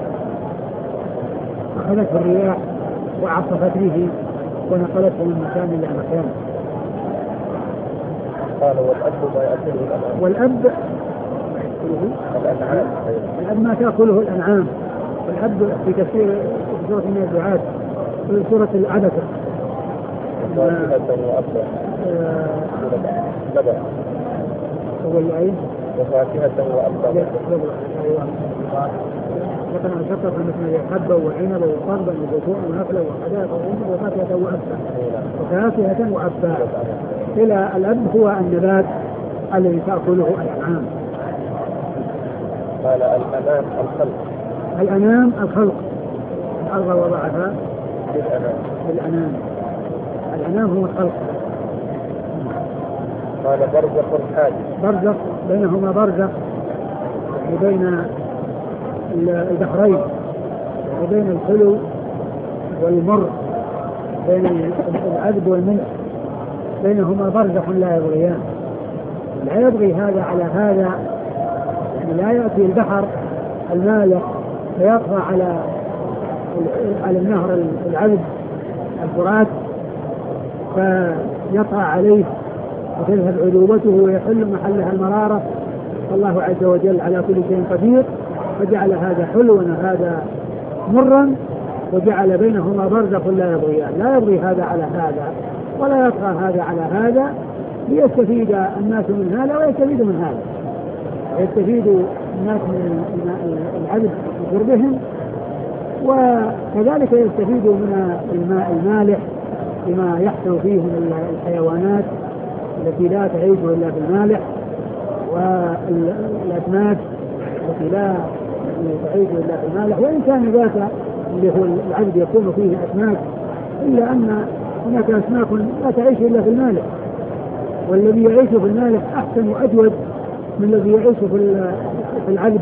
أخذته الرياح وعصفت به ونقلته من مكان إلى مكان. قال والأب ما يأكله الأنعام. والأب الأنعام الأب ما تأكله الأنعام. والأب في تفسير في سورة من الدعاة في سورة العبسة وفاكهة وأبا نبأ هو الآية وفاكهة وأبا لكن أنا شكر في مثل حبة وعنبا وقربا وزيتون ونخلا وحدائق وفاكهة وأبا وفاكهة وأبا إلى الأب هو النبات الذي تأكله الأنعام. قال الأنام الخلق. الأنام الخلق الأرض وضعها بالأنام. بالأنام الأنام هو الخلق. قال برزخ الحاج. برزخ بينهما برزخ بين البحرين وبين الحلو والمر، بين العذب والملح بينهما برزخ لا يبغيان. لا يبغي هذا على هذا، يعني لا يأتي البحر المالح فيطغى على على النهر العذب الفرات فيطغى عليه وتذهب عذوبته ويحل محلها المرارة. الله عز وجل على كل شيء قدير، فجعل هذا حلوا وهذا مرا، وجعل بينهما برزخ لا يبغيان. لا يبغي هذا على هذا ولا يطغى هذا على هذا، ليستفيد الناس من هذا ويستفيد من هذا. يستفيد الناس من العذب بشربهم، وكذلك يستفيد من الماء المالح بما يحصل فيه من الحيوانات التي لا تعيش إلا في المالح، والأسماك التي لا تعيش إلا في المالح. وإن كان ذاك اللي هو العذب يكون فيه أسماك، إلا أن هناك أسماك لا تعيش إلا في المالح، والذي يعيش في المالح أحسن وأجود من الذي يعيش في العذب.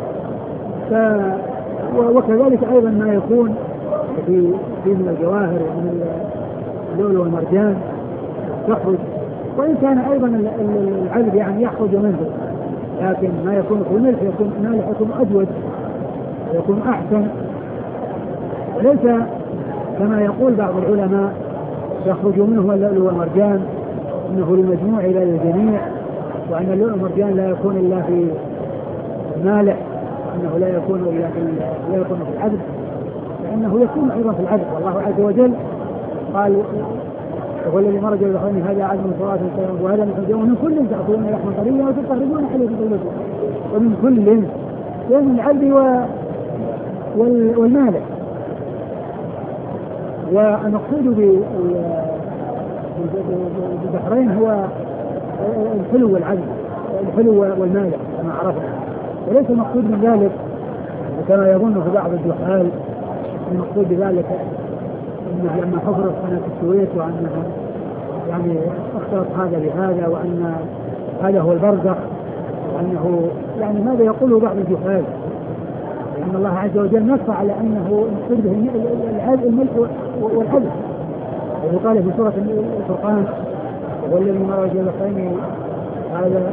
وكذلك أيضا ما يكون في في من الجواهر ومن اللؤلؤ والمرجان تخرج، وإن كان أيضا العذب يعني يخرج منه، لكن ما يكون في الملح يكون مالح يكون أجود ويكون أحسن. ليس كما يقول بعض العلماء يخرج منه اللؤلؤ والمرجان إنه للمجموع إلى الجميع، وأن اللؤلؤ والمرجان لا يكون إلا في المالح، أنه لا يكون إلا في لا يكون في العذب، لأنه يكون أيضا في العذب. والله عز وجل قال هو الذي مرج البحرين هذا عذب فرات وهذا من ومن كل تأكلون لحما طريا وتستخرجون حليا طيبا، ومن كل من العذب والمالح. والمقصود بالبحرين هو الحلو والعذب، الحلو والمالح كما عرفنا، وليس المقصود من ذلك كما يظن في بعض الجهال المقصود بذلك انه لما حفرت قناة السويس وانه يعني اختلط هذا بهذا وان هذا هو البرزخ، وانه يعني ماذا يقوله بعض الجهال، لان الله عز وجل نص على انه المقصود به الملح والعذب. وقال في سورة الفرقان والذي مرج البحرين هذا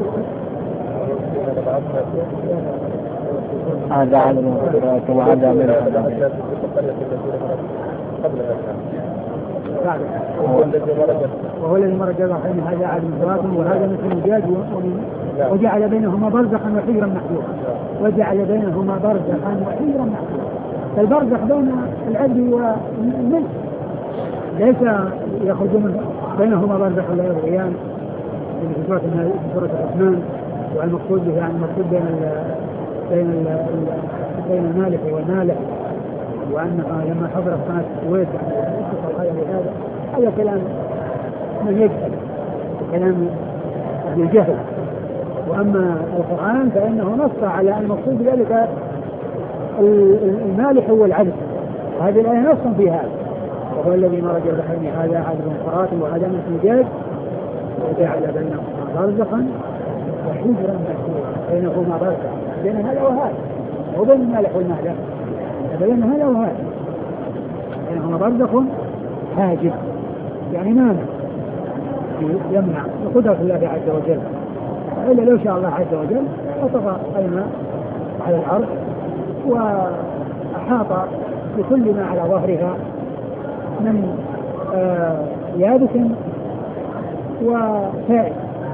هذا عدد المغفرات وهذا من بعده. وهو الذي مرج وهو الذي مرج البحرين هذا عدل فرات وهذا مثل الجاج وجعل بينهما برزخا وحجرا محجورا. وجعل بينهما برزخا وحجرا محجورا. فالبرزخ بين العبد والملك ليس يخرج من بينهما برزخ لا يبغيان في سورة سورة الرحمن. والمقصود به يعني المقصود بين ال بين ال بين المالك والمالك وأنها لما حضرت قناة السويس اتصل هذا بهذا. هذا كلام من يجهل كلام ابن الجهل. وأما القرآن فإنه نص على أن المقصود بذلك المالك هو العدل. وهذه الآية نص في هذا. وهو الذي مرج البحرين هذا عدل فرات وهذا من زجاج وجعل بينهما برزخا وحجرا محجورا. بينهما برزخ بين هذا وهذا وبين المالك والمالك بين هذا وهذا بينهما برزخ حاجب يعني مانع يمنع بقدرة الله عز وجل. إلا لو شاء الله عز وجل أطغى الماء على الأرض وأحاط بكل ما على ظهرها من آه يابس وسائل.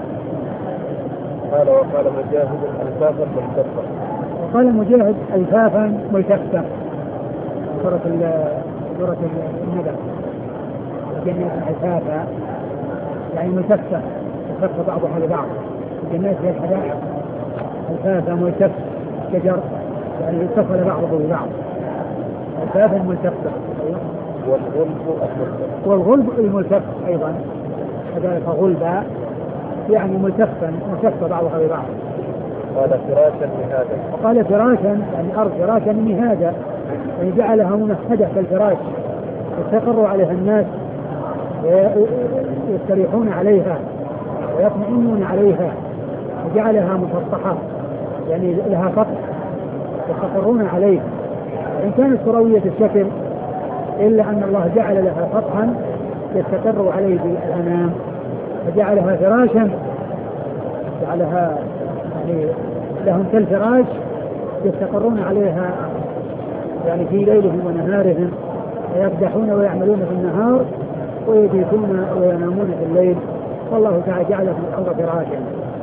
قال وقال مجاهد الفافا ملتفا. وقال مجاهد الفافا ملتفا. سورة سورة النبأ الجنات الفافا يعني ملتفة تلتف بعضها لبعض. الجنات هي الحدائق الفافا ملتف شجر يعني اتصل بعضه ببعض. الفافا الملتفة. والغلب الملتف. والغلب الملتف أيضا كذلك غلبا يعني ملتفا ملتف بعضها ببعض. قال فراشا مهادا. وقال فراشا يعني الأرض فراشا مهادا يعني جعلها ممهدة كالفراش يستقر عليها الناس ويستريحون عليها ويطمئنون عليها. وجعلها مسطحة يعني لها سطح يستقرون عليه. وإن كانت كروية الشكل إلا أن الله جعل لها سطحا يستقر عليه بالأمام فجعلها فراشا جعلها يعني لهم كالفراش يستقرون عليها يعني في ليلهم ونهارهم ويقدحون ويعملون في النهار ويبيتون وينامون في الليل. والله تعالى جعل في الأرض فراشا.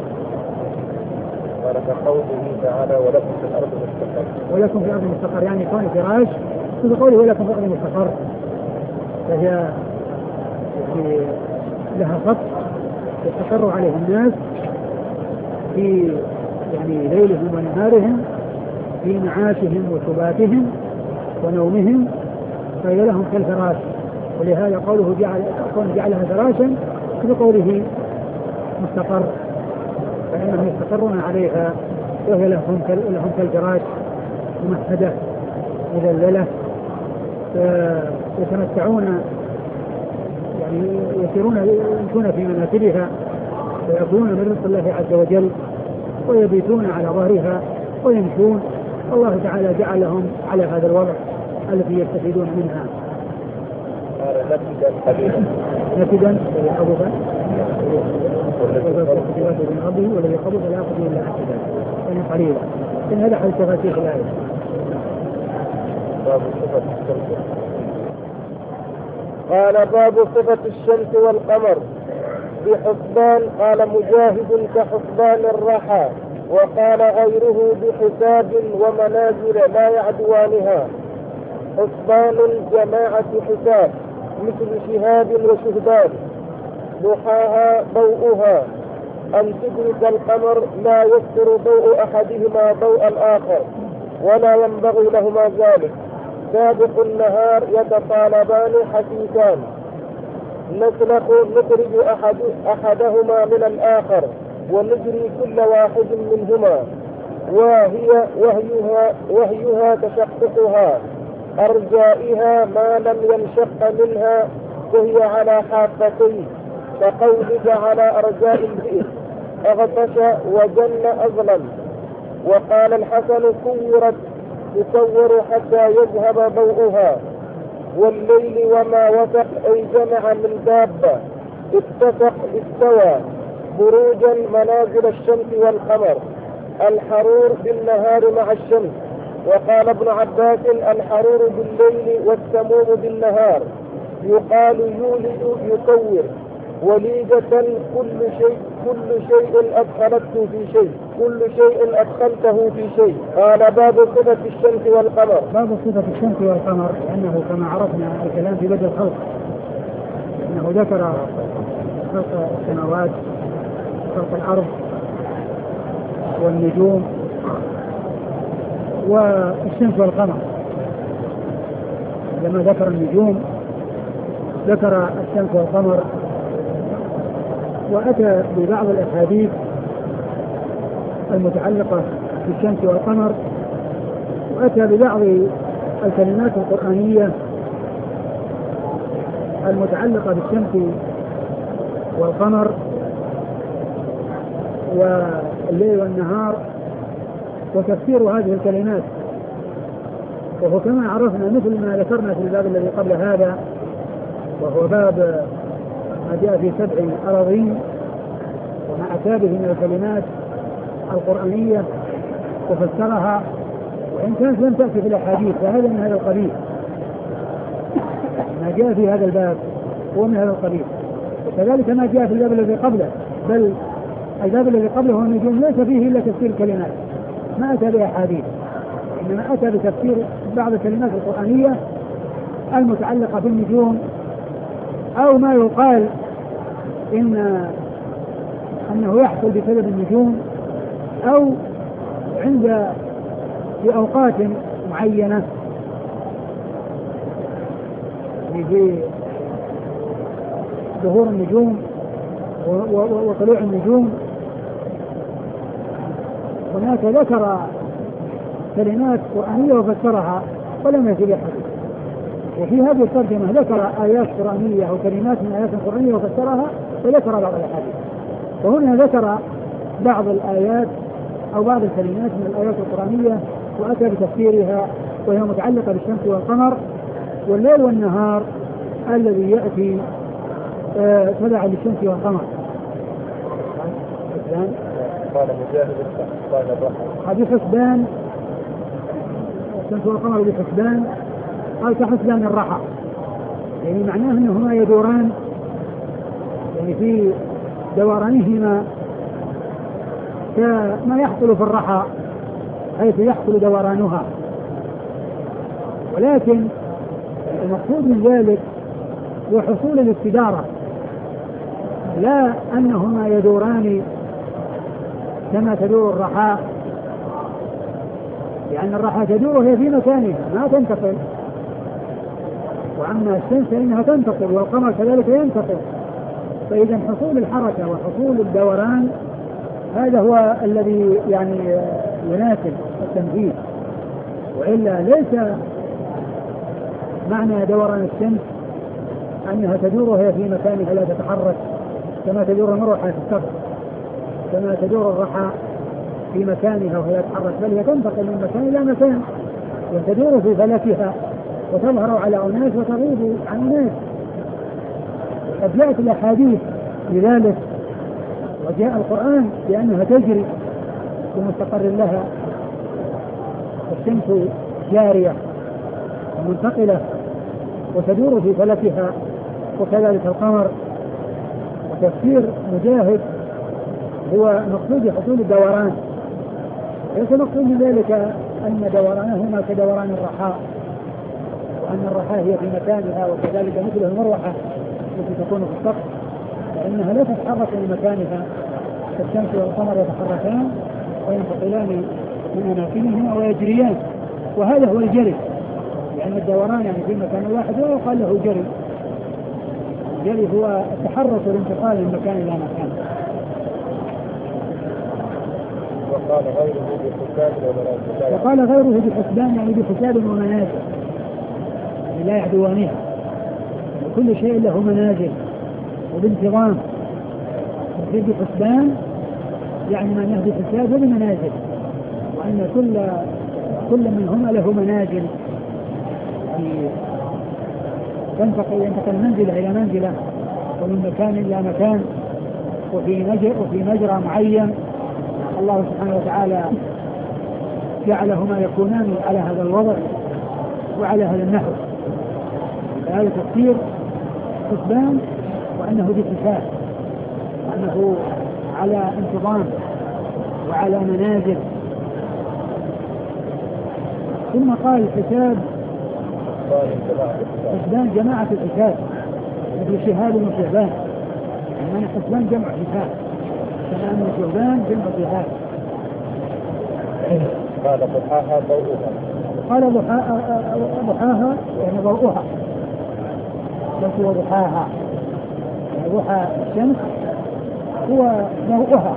ولكن قوله تعالى ولكم في الأرض مستقر. ولكم في الأرض مستقر يعني كون فراش في قوله ولكم في الأرض مستقر فهي يعني لها سطح يستقر عليه الناس في يعني ليلهم ونهارهم في معاشهم وسباتهم ونومهم فهي لهم كالفراش. ولهذا قوله جعل جعلها فراشا في قوله مستقر فإنهم يستقرون عليها وهي لهم لهم كالفراش ممهدة مذللة يتمتعون يعني يسيرون يمشون في منازلها ويأكلون من رزق الله عز وجل ويبيتون على ظهرها ويمشون. الله تعالى جعلهم على هذا الوضع الذي يستفيدون منها. قال نفدا قليلا. نفدا ويقبض من ربه والذي يقبض لا يأخذ إلا نفدا يعني قليلا. إن هذا حديث تفاسير الآية. باب صفة الشمس. قال باب صفة الشمس والقمر بحسبان. قال مجاهد كحسبان الرحى. وقال غيره بحساب ومنازل لا يعدوانها. حسبان جماعة حساب مثل شهاب وشهبان ضحاها ضوءها أن تدرك القمر لا يستر ضوء أحدهما ضوء الآخر ولا ينبغي لهما ذلك. سابق النهار يتطالبان حثيثان نسلخ نخرج أحد أحدهما من الآخر ونجري كل واحد منهما وهي وهيها, وهيها تشققها أرجائها ما لم ينشق منها وهي على حافتين كقولك على أرجاء البئر أغطش وجن أظلم. وقال الحسن كورت تصور حتى يذهب ضوءها. والليل وما وثق أي جمع من دابة اتفق استوى بروجا منازل الشمس والقمر الحرور بالنهار مع الشمس. وقال ابن عباس الحرور بالليل والسموم بالنهار. يقال يولد يكور، وليدة كل شيء كل شيء أدخلته في شيء كل شيء أدخلته في شيء. قال باب صفة الشمس والقمر. باب صفة الشمس والقمر، لأنه كما عرفنا الكلام في بدء الخلق، أنه ذكر خلق السماوات، خلق الأرض والنجوم والشمس والقمر. لما ذكر النجوم ذكر الشمس والقمر، وأتى ببعض الأحاديث المتعلقة بالشمس والقمر، وأتى ببعض الكلمات القرآنية المتعلقة بالشمس والقمر والليل والنهار وتفسير هذه الكلمات. وهو كما عرفنا مثل ما ذكرنا في الباب الذي قبل هذا، وهو باب ما جاء في سبع أراضين وما أتى به من الكلمات القرآنية وفسرها، وإن كانت لم تأتي في الأحاديث فهذا من هذا القبيل. ما جاء في هذا الباب هو من هذا القبيل، وكذلك ما جاء في الباب الذي قبله، بل الباب الذي قبله هو النجوم ليس فيه إلا تفسير الكلمات، ما أتى بأحاديث، إنما أتى بتفسير بعض الكلمات القرآنية المتعلقة بالنجوم، أو ما يقال إن أنه يحصل بسبب النجوم، أو عند في أوقات معينة في ظهور النجوم وطلوع النجوم. هناك ذكر كلمات قرآنية وفسرها ولم يأتي بحديث، وفي هذه الترجمة ذكر آيات قرآنية أو كلمات من آيات قرآنية وفسرها وذكر بعض الأحاديث. وهنا ذكر بعض الآيات أو بعض الكلمات من الآيات القرآنية وأتى بتفسيرها، وهي متعلقة بالشمس والقمر والليل والنهار الذي يأتي آه تبعا للشمس والقمر. قال مجاهد قال الرحمة هذه حسبان الشمس والقمر بحسبان، قال كحسبان الرحى، يعني معناه أنهما يدوران، يعني في دورانهما كما يحصل في الرحى حيث يحصل دورانها، ولكن المقصود من ذلك هو حصول الاستدارة، لا أنهما يدوران كما تدور الرحى، لأن الرحى تدور وهي في مكانها ما تنتقل، وأما الشمس فإنها تنتقل والقمر كذلك ينتقل. فإذا حصول الحركة وحصول الدوران هذا هو الذي يعني يناسب التنفيذ، وإلا ليس معنى دوران الشمس أنها تدور وهي في مكانها لا تتحرك كما تدور المروحة في السقف، كما تدور الرحى في مكانها وهي تتحرك، بل هي تنتقل من مكان إلى مكان وتدور في فلكها وتظهر على أناس وتغيب عن أناس. قد جاءت الأحاديث لذلك وجاء القرآن بأنها تجري بمستقر لها، الشمس جارية ومنتقلة وتدور في فلكها، وكذلك القمر. وتفسير مجاهد هو مقصود حصول الدوران، ليس مقصود من ذلك أن دورانهما كدوران الرحى، وأن الرحى هي في مكانها وكذلك مثل المروحة التي تكون في السقف، فإنها لا تتحرك من مكانها، فالشمس والقمر يتحركان وينتقلان من أماكنهما ويجريان، وهذا هو الجري، لأن الدوران يعني في مكان واحد ويقال له جري. الجري هو التحرك والانتقال من مكان إلى مكان. وقال غيره بحساب ومنازل، وقال غيره بحسبان يعني بحساب ومنازل، يعني لا يعدوانها، وكل شيء له منازل وبانتظام. وفي بحسبان يعني من يهدي حساب وبمنازل، وأن كل كل منهما له منازل، يعني تنتقل ينتقل منزلة إلى منزلة ومن مكان إلى مكان، وفي مجرى وفي مجرى معين الله سبحانه وتعالى جعلهما يكونان على هذا الوضع وعلى هذا النحو. هذا تفسير حسبان وأنه بحساب، وأنه على انتظام وعلى منازل. ثم قال الحساب حسبان جماعة الحساب مثل شهاد وشهبان، يعني حسبان جمع حساب كما أن شهبان جمع شهاد. قال ضحاها ضوءها، قال ضحاها يعني ضوءها، بس هو ضحاها يعني ضحى الشمس هو ضوءها.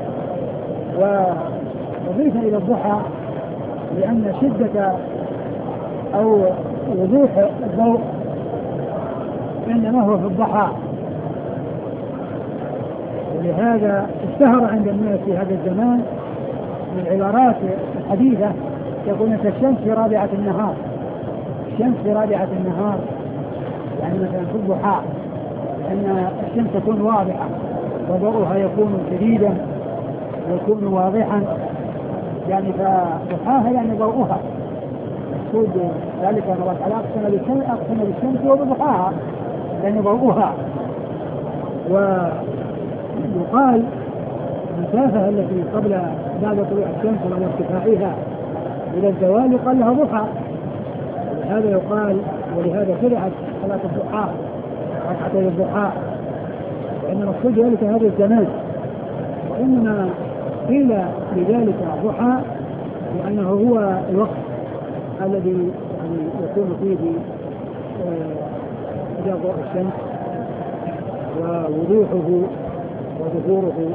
وضيف إلى الضحى لأن شدة أو وضوح الضوء إنما هو في الضحى، ولهذا اشتهر عند الناس في هذا الزمان من العبارات الحديثة يقولون كالشمس في رابعة النهار، الشمس في رابعة النهار يعني مثلا في الضحى، لأن الشمس تكون واضحة وضوءها يكون شديدا ويكون واضحا، يعني فضحاها يعني ضوءها. مقصود ذلك أن الله تعالى أقسم بالشمس أقسم بالشمس وبضحاها يعني ضوءها. ويقال المسافة التي قبل بعد طلوع الشمس وبعد ارتفاعها إلى الزوال يقال لها ضحى، ولهذا يقال ولهذا شرعت صلاة الضحى ركعتي الضحى، لأن المقصود ذلك هذا الزمان. وإنما قيل لذلك ضحى لأنه هو الوقت الذي يعني يكون فيه إذا ضوء الشمس ووضوحه وظهوره.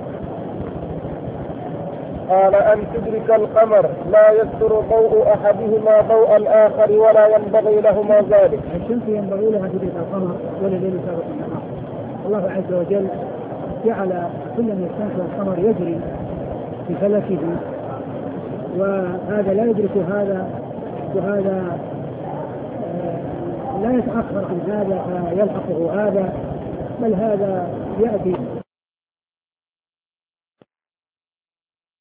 قال أن تدرك القمر لا يستر ضوء أحدهما ضوء الآخر ولا ينبغي لهما ذلك. الشمس ينبغي لها تدرك القمر ولا ليل سابق النهار. الله عز وجل جعل كل من الشمس والقمر يجري في فلكه، وهذا لا يدرك هذا وهذا لا يتأخر عن هذا فيلحقه هذا، بل هذا يأتي